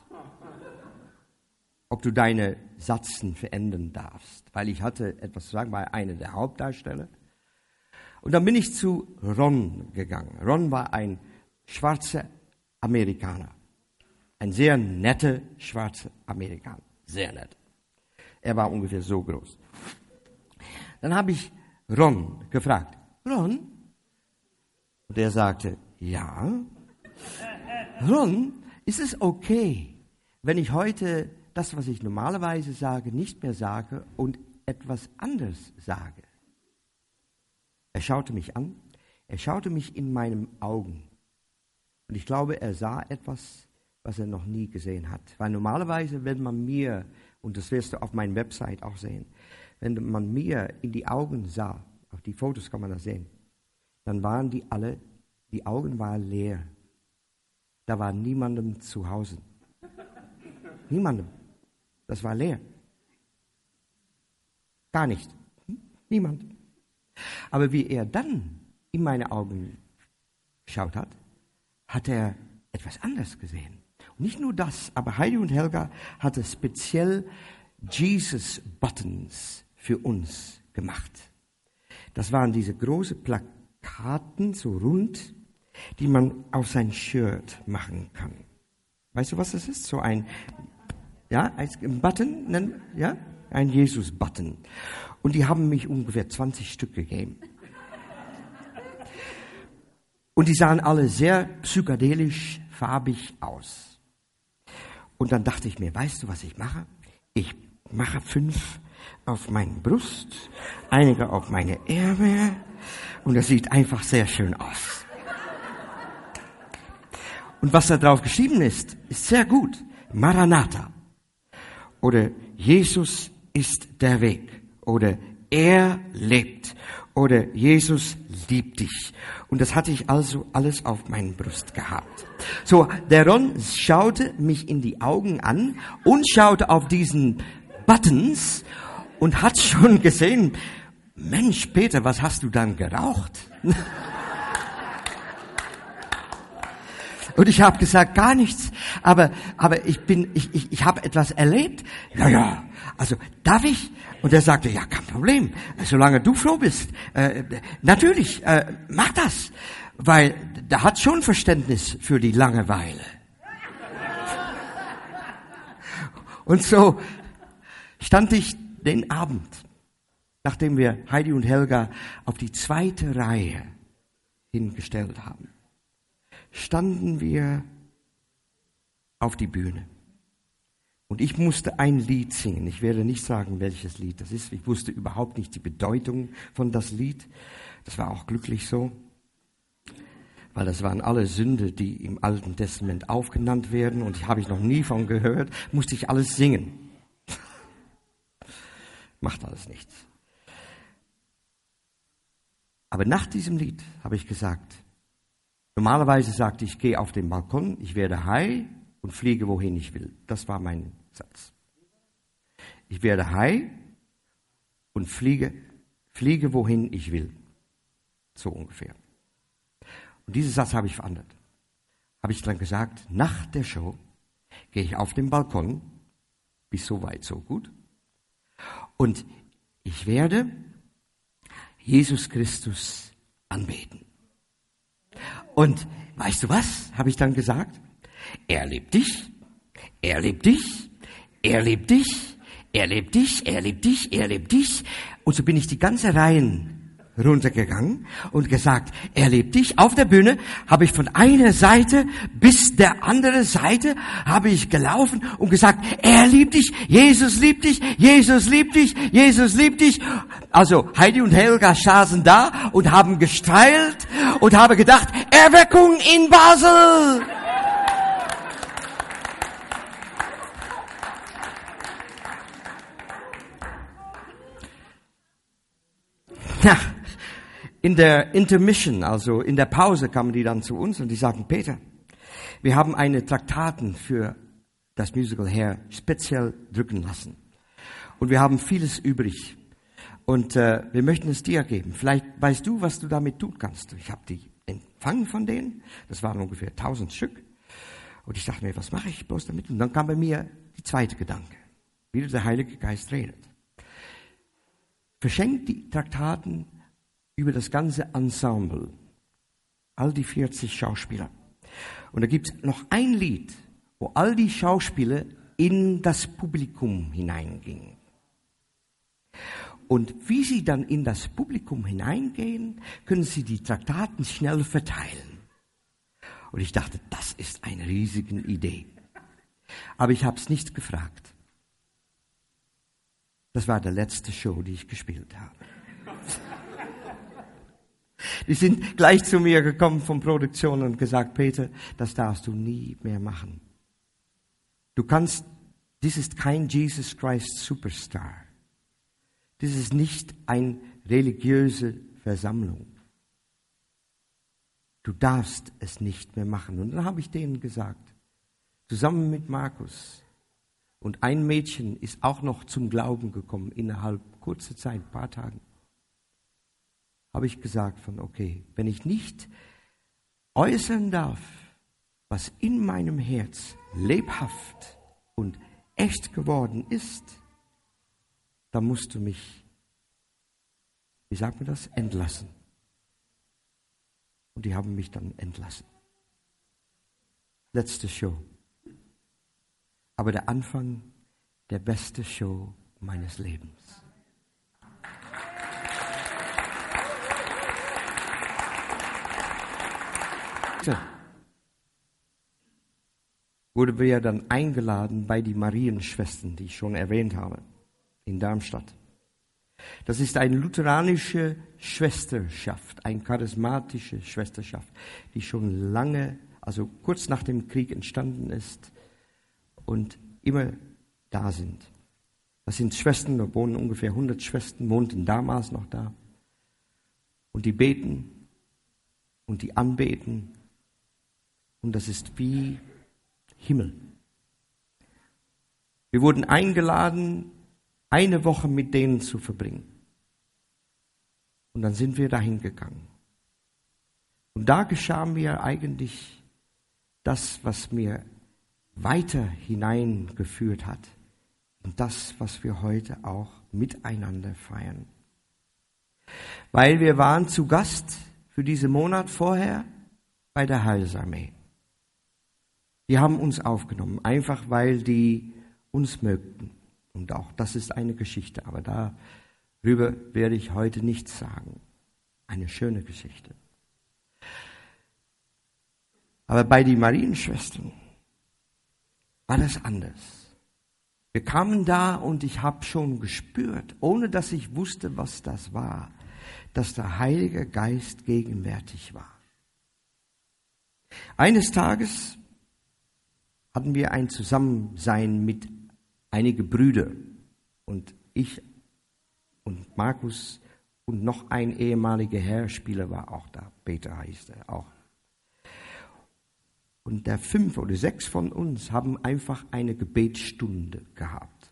Ob du deine Satzen verändern darfst. Weil ich hatte etwas zu sagen bei einer der Hauptdarsteller. Und dann bin ich zu Ron gegangen. Ron war ein schwarzer Amerikaner. Ein sehr netter schwarzer Amerikaner. Sehr nett. Er war ungefähr so groß. Dann habe ich Ron gefragt, Ron? Und er sagte, ja. Ron, ist es okay, wenn ich heute das, was ich normalerweise sage, nicht mehr sage und etwas anderes sage? Er schaute mich an, er schaute mich in meinen Augen. Und ich glaube, er sah etwas, was er noch nie gesehen hat. Weil normalerweise, wenn man mir, und das wirst du auf meiner Website auch sehen, wenn man mir in die Augen sah, auf die Fotos kann man das sehen, dann waren die alle, die Augen waren leer. Da war niemandem zu Hause. Niemandem. Das war leer. Gar nicht. Niemand. Aber wie er dann in meine Augen geschaut hat, hat er etwas anderes gesehen. Und nicht nur das, aber Heidi und Helga hatte speziell Jesus-Buttons für uns gemacht. Das waren diese großen Plakaten, so rund, die man auf sein Shirt machen kann. Weißt du, was das ist? So ein, ja, ein Button, ja, ein Jesus-Button. Und die haben mich ungefähr zwanzig Stück gegeben. Und die sahen alle sehr psychedelisch, farbig aus. Und dann dachte ich mir, weißt du, was ich mache? Ich mache fünf auf meine Brust, einige auf meine Ärmel und das sieht einfach sehr schön aus. Und was da drauf geschrieben ist, ist sehr gut. Maranatha. Oder Jesus ist der Weg. Oder er lebt. Oder Jesus liebt dich. Und das hatte ich also alles auf meiner Brust gehabt. So, der Ron schaute mich in die Augen an und schaute auf diesen Buttons und hat schon gesehen, Mensch, Peter, was hast du dann geraucht? Und ich habe gesagt, gar nichts. Aber aber ich bin ich ich ich habe etwas erlebt. Ja ja. Also darf ich? Und er sagte, ja, kein Problem. Solange du froh bist, äh, natürlich äh, mach das, weil der hat schon Verständnis für die Langeweile. Und so stand ich den Abend, nachdem wir Heidi und Helga auf die zweite Reihe hingestellt haben, standen wir auf die Bühne. Und ich musste ein Lied singen. Ich werde nicht sagen, welches Lied das ist. Ich wusste überhaupt nicht die Bedeutung von das Lied. Das war auch glücklich so, weil das waren alle Sünde, die im Alten Testament aufgenannt werden. Und die habe ich noch nie von gehört. Musste ich alles singen. Macht alles nichts. Aber nach diesem Lied habe ich gesagt, normalerweise sagte ich, ich gehe auf den Balkon, ich werde high und fliege, wohin ich will. Das war mein Satz. Ich werde high und fliege, fliege, wohin ich will. So ungefähr. Und diesen Satz habe ich verändert. Habe ich dann gesagt, nach der Show gehe ich auf den Balkon, bis so weit, so gut. Und ich werde Jesus Christus anbeten. Und weißt du was, habe ich dann gesagt? Er liebt dich, er liebt dich, er liebt dich, er liebt dich, er liebt dich, er liebt dich. Und so bin ich die ganze Reihen runtergegangen und gesagt, er liebt dich. Auf der Bühne habe ich von einer Seite bis der andere Seite habe ich gelaufen und gesagt, er liebt dich, Jesus liebt dich, Jesus liebt dich, Jesus liebt dich. Also Heidi und Helga saßen da und haben gestrahlt und habe gedacht, Erweckung in Basel. Ja. In der Intermission, also in der Pause, kamen die dann zu uns und die sagten, Peter, wir haben eine Traktaten für das Musical Hair speziell drücken lassen. Und wir haben vieles übrig. Und äh, wir möchten es dir geben. Vielleicht weißt du, was du damit tun kannst. Ich habe die empfangen von denen. Das waren ungefähr tausend Stück. Und ich dachte mir, was mache ich bloß damit? Und dann kam bei mir die zweite Gedanke. Wieder der Heilige Geist redet. Verschenkt die Traktaten über das ganze Ensemble, all die vierzig Schauspieler. Und da gibt es noch ein Lied, wo all die Schauspieler in das Publikum hineingingen. Und wie sie dann in das Publikum hineingehen, können sie die Traktaten schnell verteilen. Und ich dachte, das ist eine riesige Idee. Aber ich habe es nicht gefragt. Das war die letzte Show, die ich gespielt habe. Die sind gleich zu mir gekommen von Produktion und gesagt, Peter, das darfst du nie mehr machen. Du kannst, dies ist kein Jesus Christ Superstar. Das ist nicht eine religiöse Versammlung. Du darfst es nicht mehr machen. Und dann habe ich denen gesagt, zusammen mit Markus, und ein Mädchen ist auch noch zum Glauben gekommen innerhalb kurzer Zeit, ein paar Tagen, habe ich gesagt von, okay, wenn ich nicht äußern darf, was in meinem Herz lebhaft und echt geworden ist, dann musst du mich, wie sagt man das, entlassen. Und die haben mich dann entlassen. Letzte Show. Aber der Anfang der beste Show meines Lebens. Wurden wir dann eingeladen bei die Marienschwestern, die ich schon erwähnt habe, in Darmstadt. Das ist eine lutheranische Schwesterschaft, eine charismatische Schwesterschaft, die schon lange, also kurz nach dem Krieg entstanden ist und immer da sind. Das sind Schwestern, da wohnen ungefähr hundert Schwestern, wohnten damals noch da. Und die beten und die anbeten. Und das ist wie Himmel. Wir wurden eingeladen eine Woche mit denen zu verbringen. Und dann sind wir dahin gegangen. Und da geschah mir eigentlich das, was mir weiter hineingeführt hat in das, was wir heute auch miteinander feiern. Weil wir waren zu Gast für diesen Monat vorher bei der Heilsarmee. Die haben uns aufgenommen, einfach weil die uns mögten. Und auch das ist eine Geschichte, aber darüber werde ich heute nichts sagen. Eine schöne Geschichte. Aber bei den Marienschwestern war das anders. Wir kamen da und ich habe schon gespürt, ohne dass ich wusste, was das war, dass der Heilige Geist gegenwärtig war. Eines Tages hatten wir ein Zusammensein mit einigen Brüdern und ich und Markus und noch ein ehemaliger Heerspieler war auch da, Peter heißt er auch. Und der fünf oder sechs von uns haben einfach eine Gebetsstunde gehabt.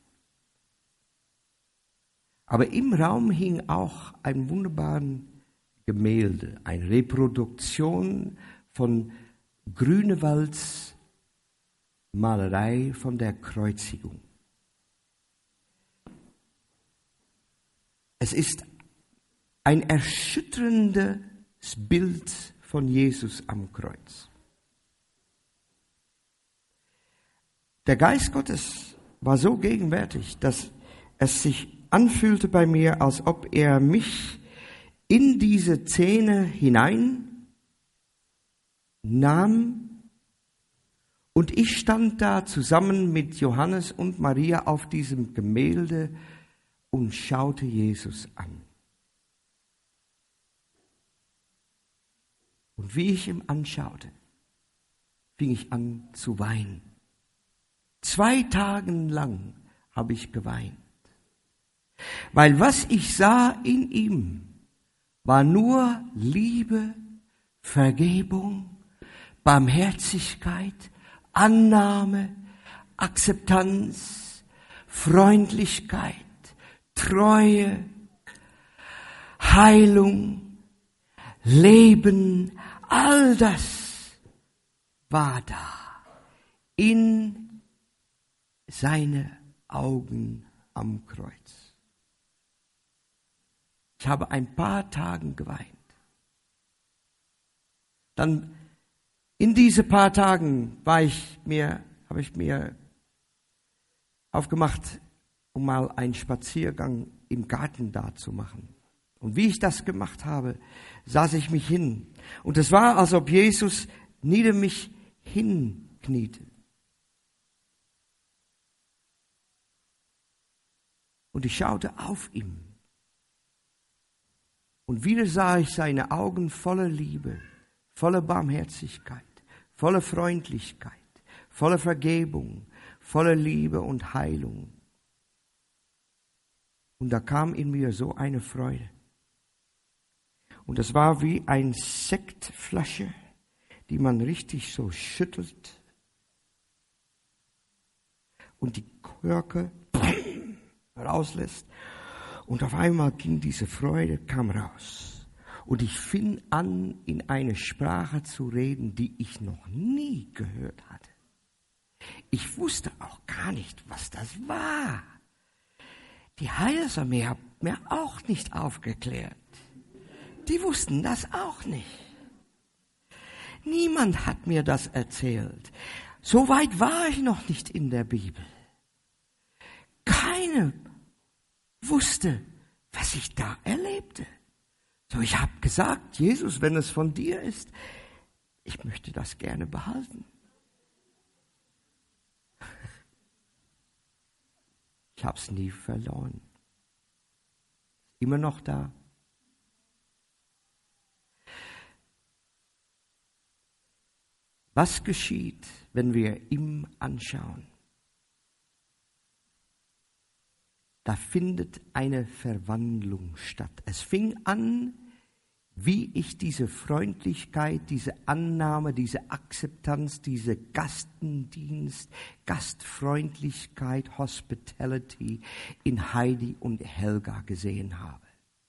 Aber im Raum hing auch ein wunderbares Gemälde, eine Reproduktion von Grünewalds Malerei von der Kreuzigung. Es ist ein erschütterndes Bild von Jesus am Kreuz. Der Geist Gottes war so gegenwärtig, dass es sich anfühlte bei mir, als ob er mich in diese Szene hinein nahm und ich stand da zusammen mit Johannes und Maria auf diesem Gemälde und schaute Jesus an. Und wie ich ihn anschaute, fing ich an zu weinen. Zwei Tage lang habe ich geweint. Weil was ich sah in ihm, war nur Liebe, Vergebung, Barmherzigkeit, Annahme, Akzeptanz, Freundlichkeit, Treue, Heilung, Leben, all das war da in seine Augen am Kreuz. Ich habe ein paar Tage geweint. Dann in diese paar Tagen war ich mir, habe ich mir aufgemacht, um mal einen Spaziergang im Garten da zu machen. Und wie ich das gemacht habe, saß ich mich hin. Und es war, als ob Jesus neben mich hinkniete. Und ich schaute auf ihn. Und wieder sah ich seine Augen voller Liebe, voller Barmherzigkeit, voller Freundlichkeit, voller Vergebung, voller Liebe und Heilung. Und da kam in mir so eine Freude. Und es war wie eine Sektflasche, die man richtig so schüttelt. Und die Korke rauslässt. Und auf einmal ging diese Freude, kam raus. Und ich fing an, in eine Sprache zu reden, die ich noch nie gehört hatte. Ich wusste auch gar nicht, was das war. Die Heilsarmee hat mir auch nicht aufgeklärt. Die wussten das auch nicht. Niemand hat mir das erzählt. So weit war ich noch nicht in der Bibel. Keine wusste, was ich da erlebte. So, ich habe gesagt, Jesus, wenn es von dir ist, ich möchte das gerne behalten. Ich habe es nie verloren. Immer noch da. Was geschieht, wenn wir ihm anschauen? Da findet eine Verwandlung statt. Es fing an, wie ich diese Freundlichkeit, diese Annahme, diese Akzeptanz, diese Gastendienst, Gastfreundlichkeit, Hospitality in Heidi und Helga gesehen habe.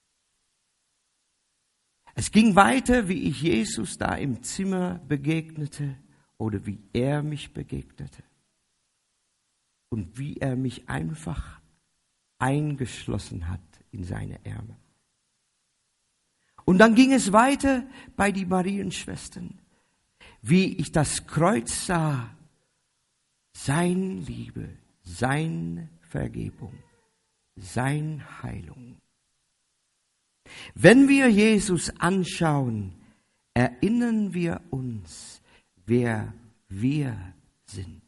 Es ging weiter, wie ich Jesus da im Zimmer begegnete oder wie er mich begegnete und wie er mich einfach eingeschlossen hat in seine Ärmel. Und dann ging es weiter bei den Marienschwestern, wie ich das Kreuz sah, sein Liebe, seine Vergebung, sein Heilung. Wenn wir Jesus anschauen, erinnern wir uns, wer wir sind,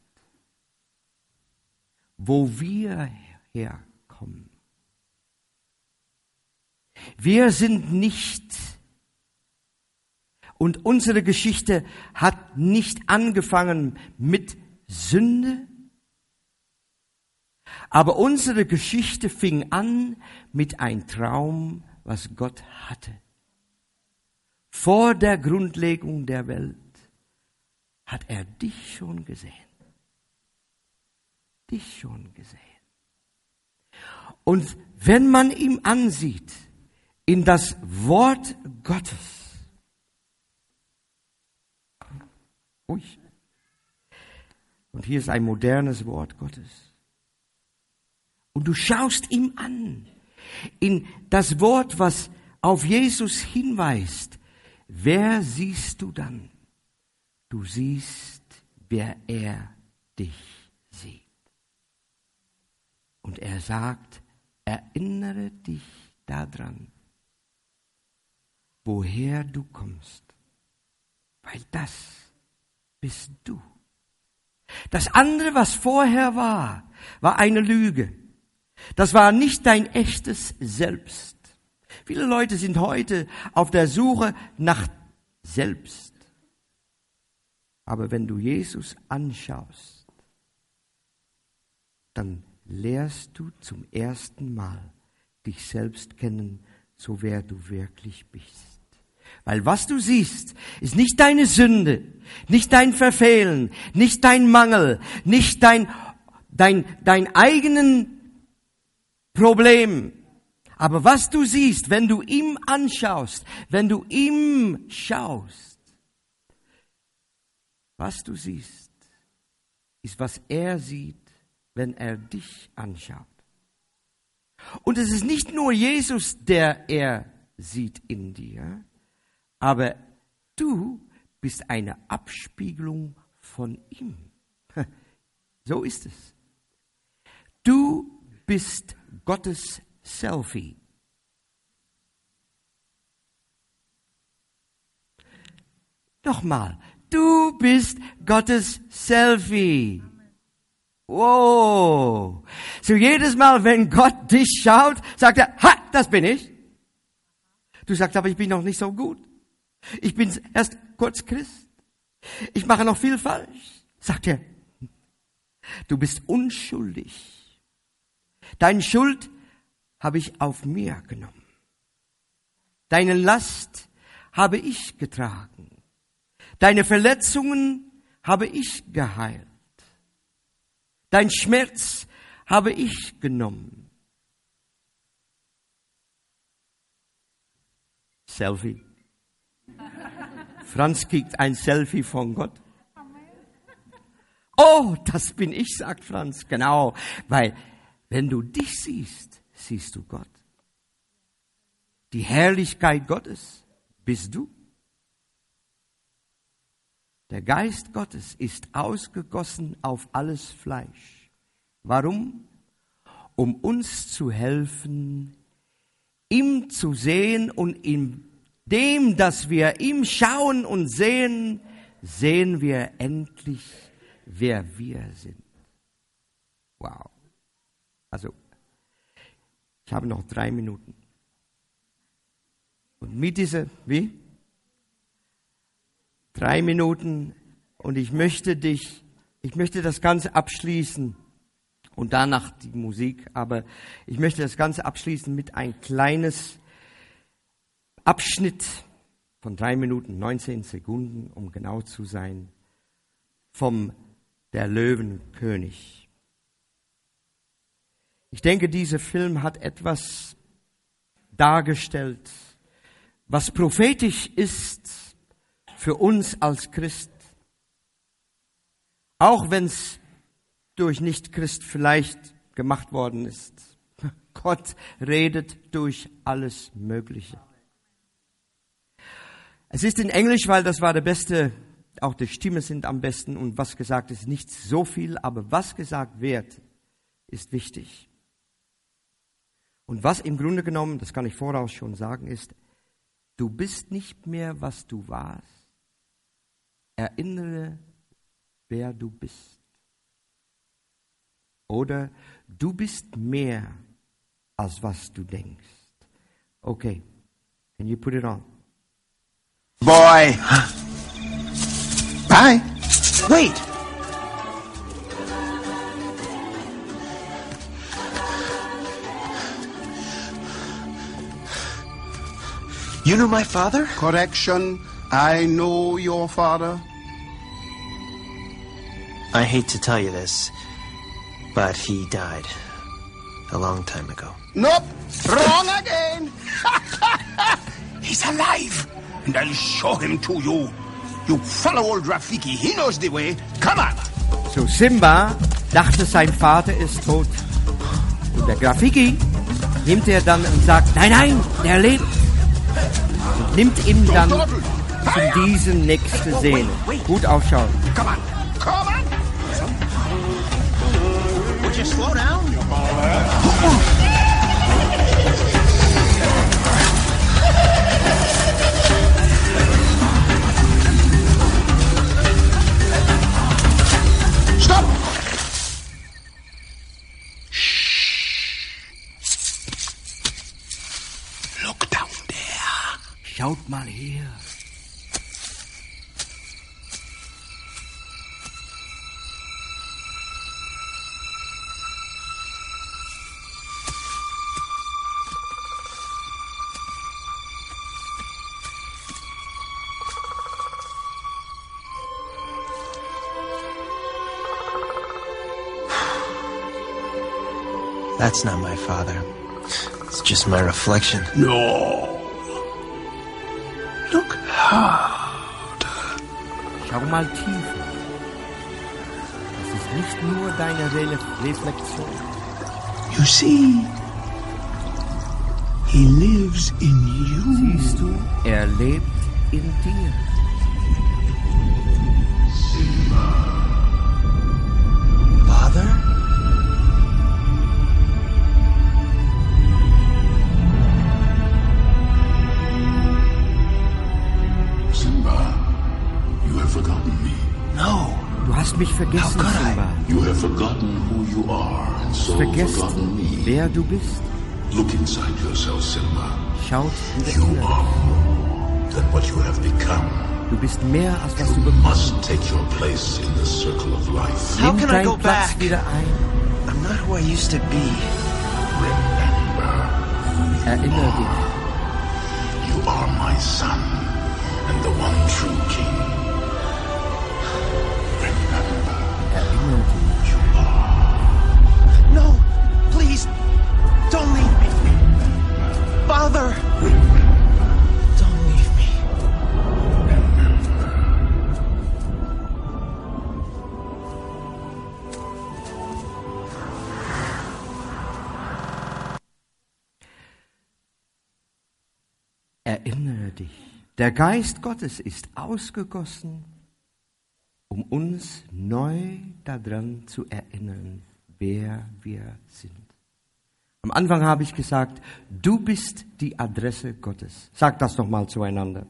wo wir herkommen. Wir sind nicht, und unsere Geschichte hat nicht angefangen mit Sünde, aber unsere Geschichte fing an mit einem Traum, was Gott hatte. Vor der Grundlegung der Welt hat er dich schon gesehen. Dich schon gesehen. Und wenn man ihm ansieht, in das Wort Gottes, ui, und hier ist ein modernes Wort Gottes, und du schaust ihm an, in das Wort, was auf Jesus hinweist, wer siehst du dann? Du siehst, wer er dich sieht. Und er sagt, erinnere dich daran, woher du kommst, weil das bist du. Das andere, was vorher war, war eine Lüge. Das war nicht dein echtes Selbst. Viele Leute sind heute auf der Suche nach Selbst. Aber wenn du Jesus anschaust, dann lernst du zum ersten Mal dich selbst kennen, so wer du wirklich bist. Weil was du siehst, ist nicht deine Sünde, nicht dein Verfehlen, nicht dein Mangel, nicht dein, dein, dein eigenen Problem. Aber was du siehst, wenn du ihm anschaust, wenn du ihm schaust, was du siehst, ist, was er sieht, wenn er dich anschaut. Und es ist nicht nur Jesus, der er sieht in dir, aber du bist eine Abspiegelung von ihm. So ist es. Du bist Gottes Selfie. Nochmal, du bist Gottes Selfie. Wow. So jedes Mal, wenn Gott dich schaut, sagt er, ha, das bin ich. Du sagst, aber ich bin noch nicht so gut. Ich bin erst kurz Christ. Ich mache noch viel falsch. Sagt er, du bist unschuldig. Deine Schuld habe ich auf mir genommen. Deine Last habe ich getragen. Deine Verletzungen habe ich geheilt. Dein Schmerz habe ich genommen. Selfie. Franz kriegt ein Selfie von Gott. Oh, das bin ich, sagt Franz. Genau, weil wenn du dich siehst, siehst du Gott. Die Herrlichkeit Gottes bist du. Der Geist Gottes ist ausgegossen auf alles Fleisch. Warum? Um uns zu helfen, ihm zu sehen, und in dem, dass wir ihm schauen und sehen, sehen wir endlich, wer wir sind. Wow. Also, ich habe noch drei Minuten. Und mit dieser, wie? Drei Minuten, und ich möchte dich, ich möchte das Ganze abschließen und danach die Musik, aber ich möchte das Ganze abschließen mit ein kleines Abschnitt von drei Minuten neunzehn Sekunden, um genau zu sein, vom Der Löwenkönig. Ich denke, dieser Film hat etwas dargestellt, was prophetisch ist für uns als Christ. Auch wenn es durch Nicht-Christ vielleicht gemacht worden ist. Gott redet durch alles Mögliche. Es ist in Englisch, weil das war der beste, auch die Stimmen sind am besten und was gesagt ist, nicht so viel, aber was gesagt wird, ist wichtig. Und was im Grunde genommen, das kann ich voraus schon sagen, ist, du bist nicht mehr, was du warst. Erinnere, wer du bist. Oder du bist mehr, als was du denkst. Okay, can you put it on? Boy! Bye! Wait! You knew my father? Correction, I know your father. I hate to tell you this, but he died a long time ago. Nope, wrong again. He's alive, and I'll show him to you. You follow old Rafiki, he knows the way. Come on. So Simba dachte, sein Vater ist tot. Und der Rafiki nimmt er dann und sagt, nein, nein, der lebt. Und nimmt ihm dann zu diesen nächsten Szene. Gut aufschauen. Come on, come on. Would you slow down? Stop. Look down there. Schaut mal hier. That's not my father. It's just my reflection. No. Look harder. Schau mal tiefer. Es ist nicht nur deine Re Reflexion. You see, he lives in you. Siehst du, er lebt in dir. Father? Simba, you have forgotten me. No. Du hast mich vergessen, How could I? Simba. You have forgotten who you are, and so forgotten Vergessen, me. wer du bist. Look inside yourself, Simba. Schaut wieder You innerlich. are more than what you have become. Du bist mehr, als was du You bekommst. must take your place in the circle of life. How Nimm can I go deinen Platz back? wieder ein. I'm not who I used to be. Remember, Erinnere dich. you are my son, and the one true king. Remember, Erinnere dich. you are. No, please, don't leave me. Father, don't leave me. Erinnere dich. Der Geist Gottes ist ausgegossen, um uns neu daran zu erinnern, wer wir sind. Am Anfang habe ich gesagt, du bist die Adresse Gottes. Sag das doch mal zueinander.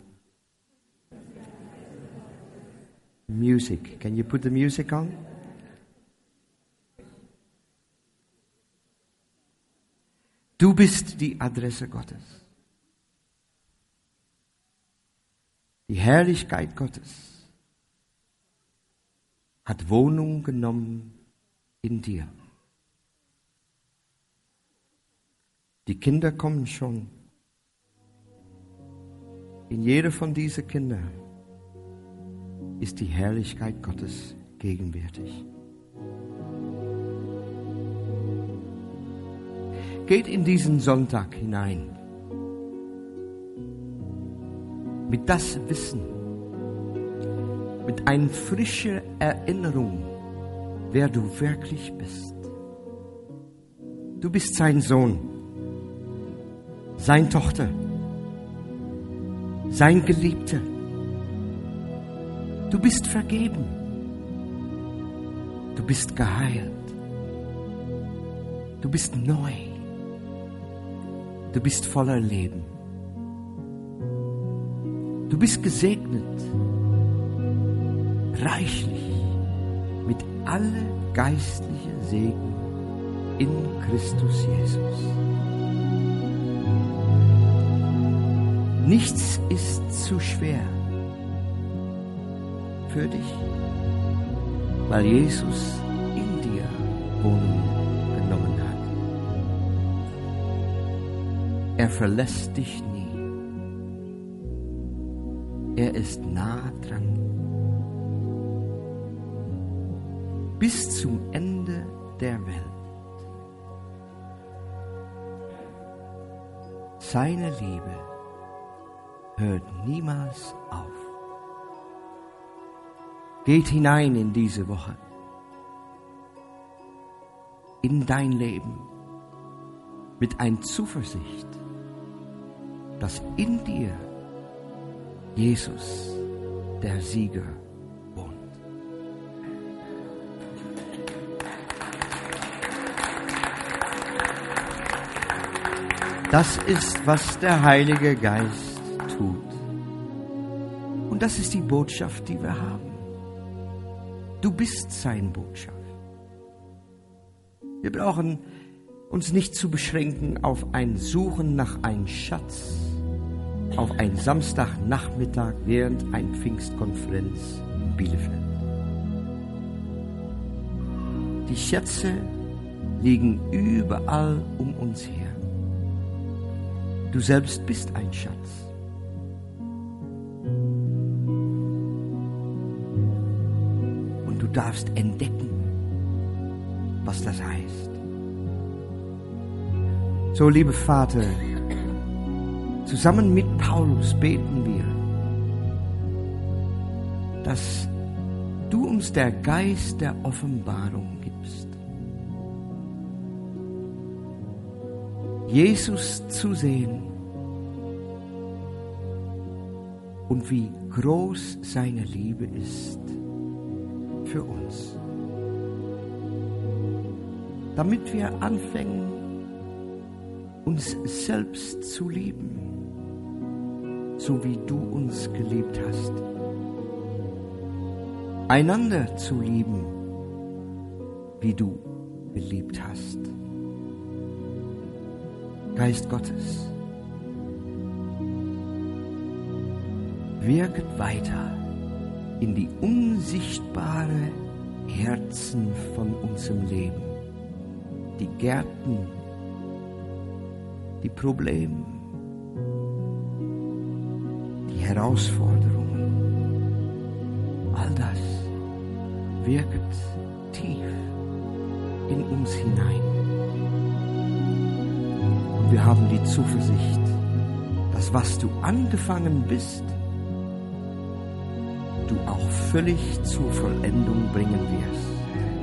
Music. Can you put the music on? Du bist die Adresse Gottes. Die Herrlichkeit Gottes hat Wohnung genommen in dir. Die Kinder kommen schon. In jeder von diesen Kindern ist die Herrlichkeit Gottes gegenwärtig. Geht in diesen Sonntag hinein mit das Wissen, mit einer frischen Erinnerung, wer du wirklich bist. Du bist sein Sohn, seine Tochter, sein Geliebter. Du bist vergeben. Du bist geheilt. Du bist neu. Du bist voller Leben. Du bist gesegnet, reichlich, mit alle geistliche Segen in Christus Jesus. Nichts ist zu schwer für dich, weil Jesus in dir Wohnung genommen hat. Er verlässt dich nie. Er ist nah dran. Bis zum Ende der Welt. Seine Liebe hört niemals auf. Geht hinein in diese Woche, in dein Leben, mit einer Zuversicht, dass in dir Jesus, der Sieger, wohnt. Das ist, was der Heilige Geist tut. Und das ist die Botschaft, die wir haben. Du bist seine Botschaft. Wir brauchen uns nicht zu beschränken auf ein Suchen nach einem Schatz, auf einen Samstagnachmittag während einer Pfingstkonferenz in Bielefeld. Die Schätze liegen überall um uns her. Du selbst bist ein Schatz. Und du darfst entdecken, was das heißt. So, lieber Vater, zusammen mit Paulus beten wir, dass du uns der Geist der Offenbarung gibst. Jesus zu sehen und wie groß seine Liebe ist für uns. Damit wir anfangen, uns selbst zu lieben, so wie du uns geliebt hast. Einander zu lieben, wie du geliebt hast. Geist Gottes, wirket weiter in die unsichtbare Herzen von unserem Leben, die Gärten, die Probleme, die Herausforderungen, all das wirkt tief in uns hinein. Und wir haben die Zuversicht, dass was du angefangen bist, du auch völlig zur Vollendung bringen wirst.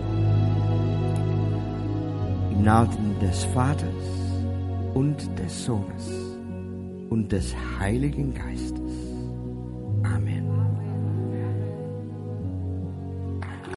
Im Namen des Vaters und des Sohnes und des Heiligen Geistes.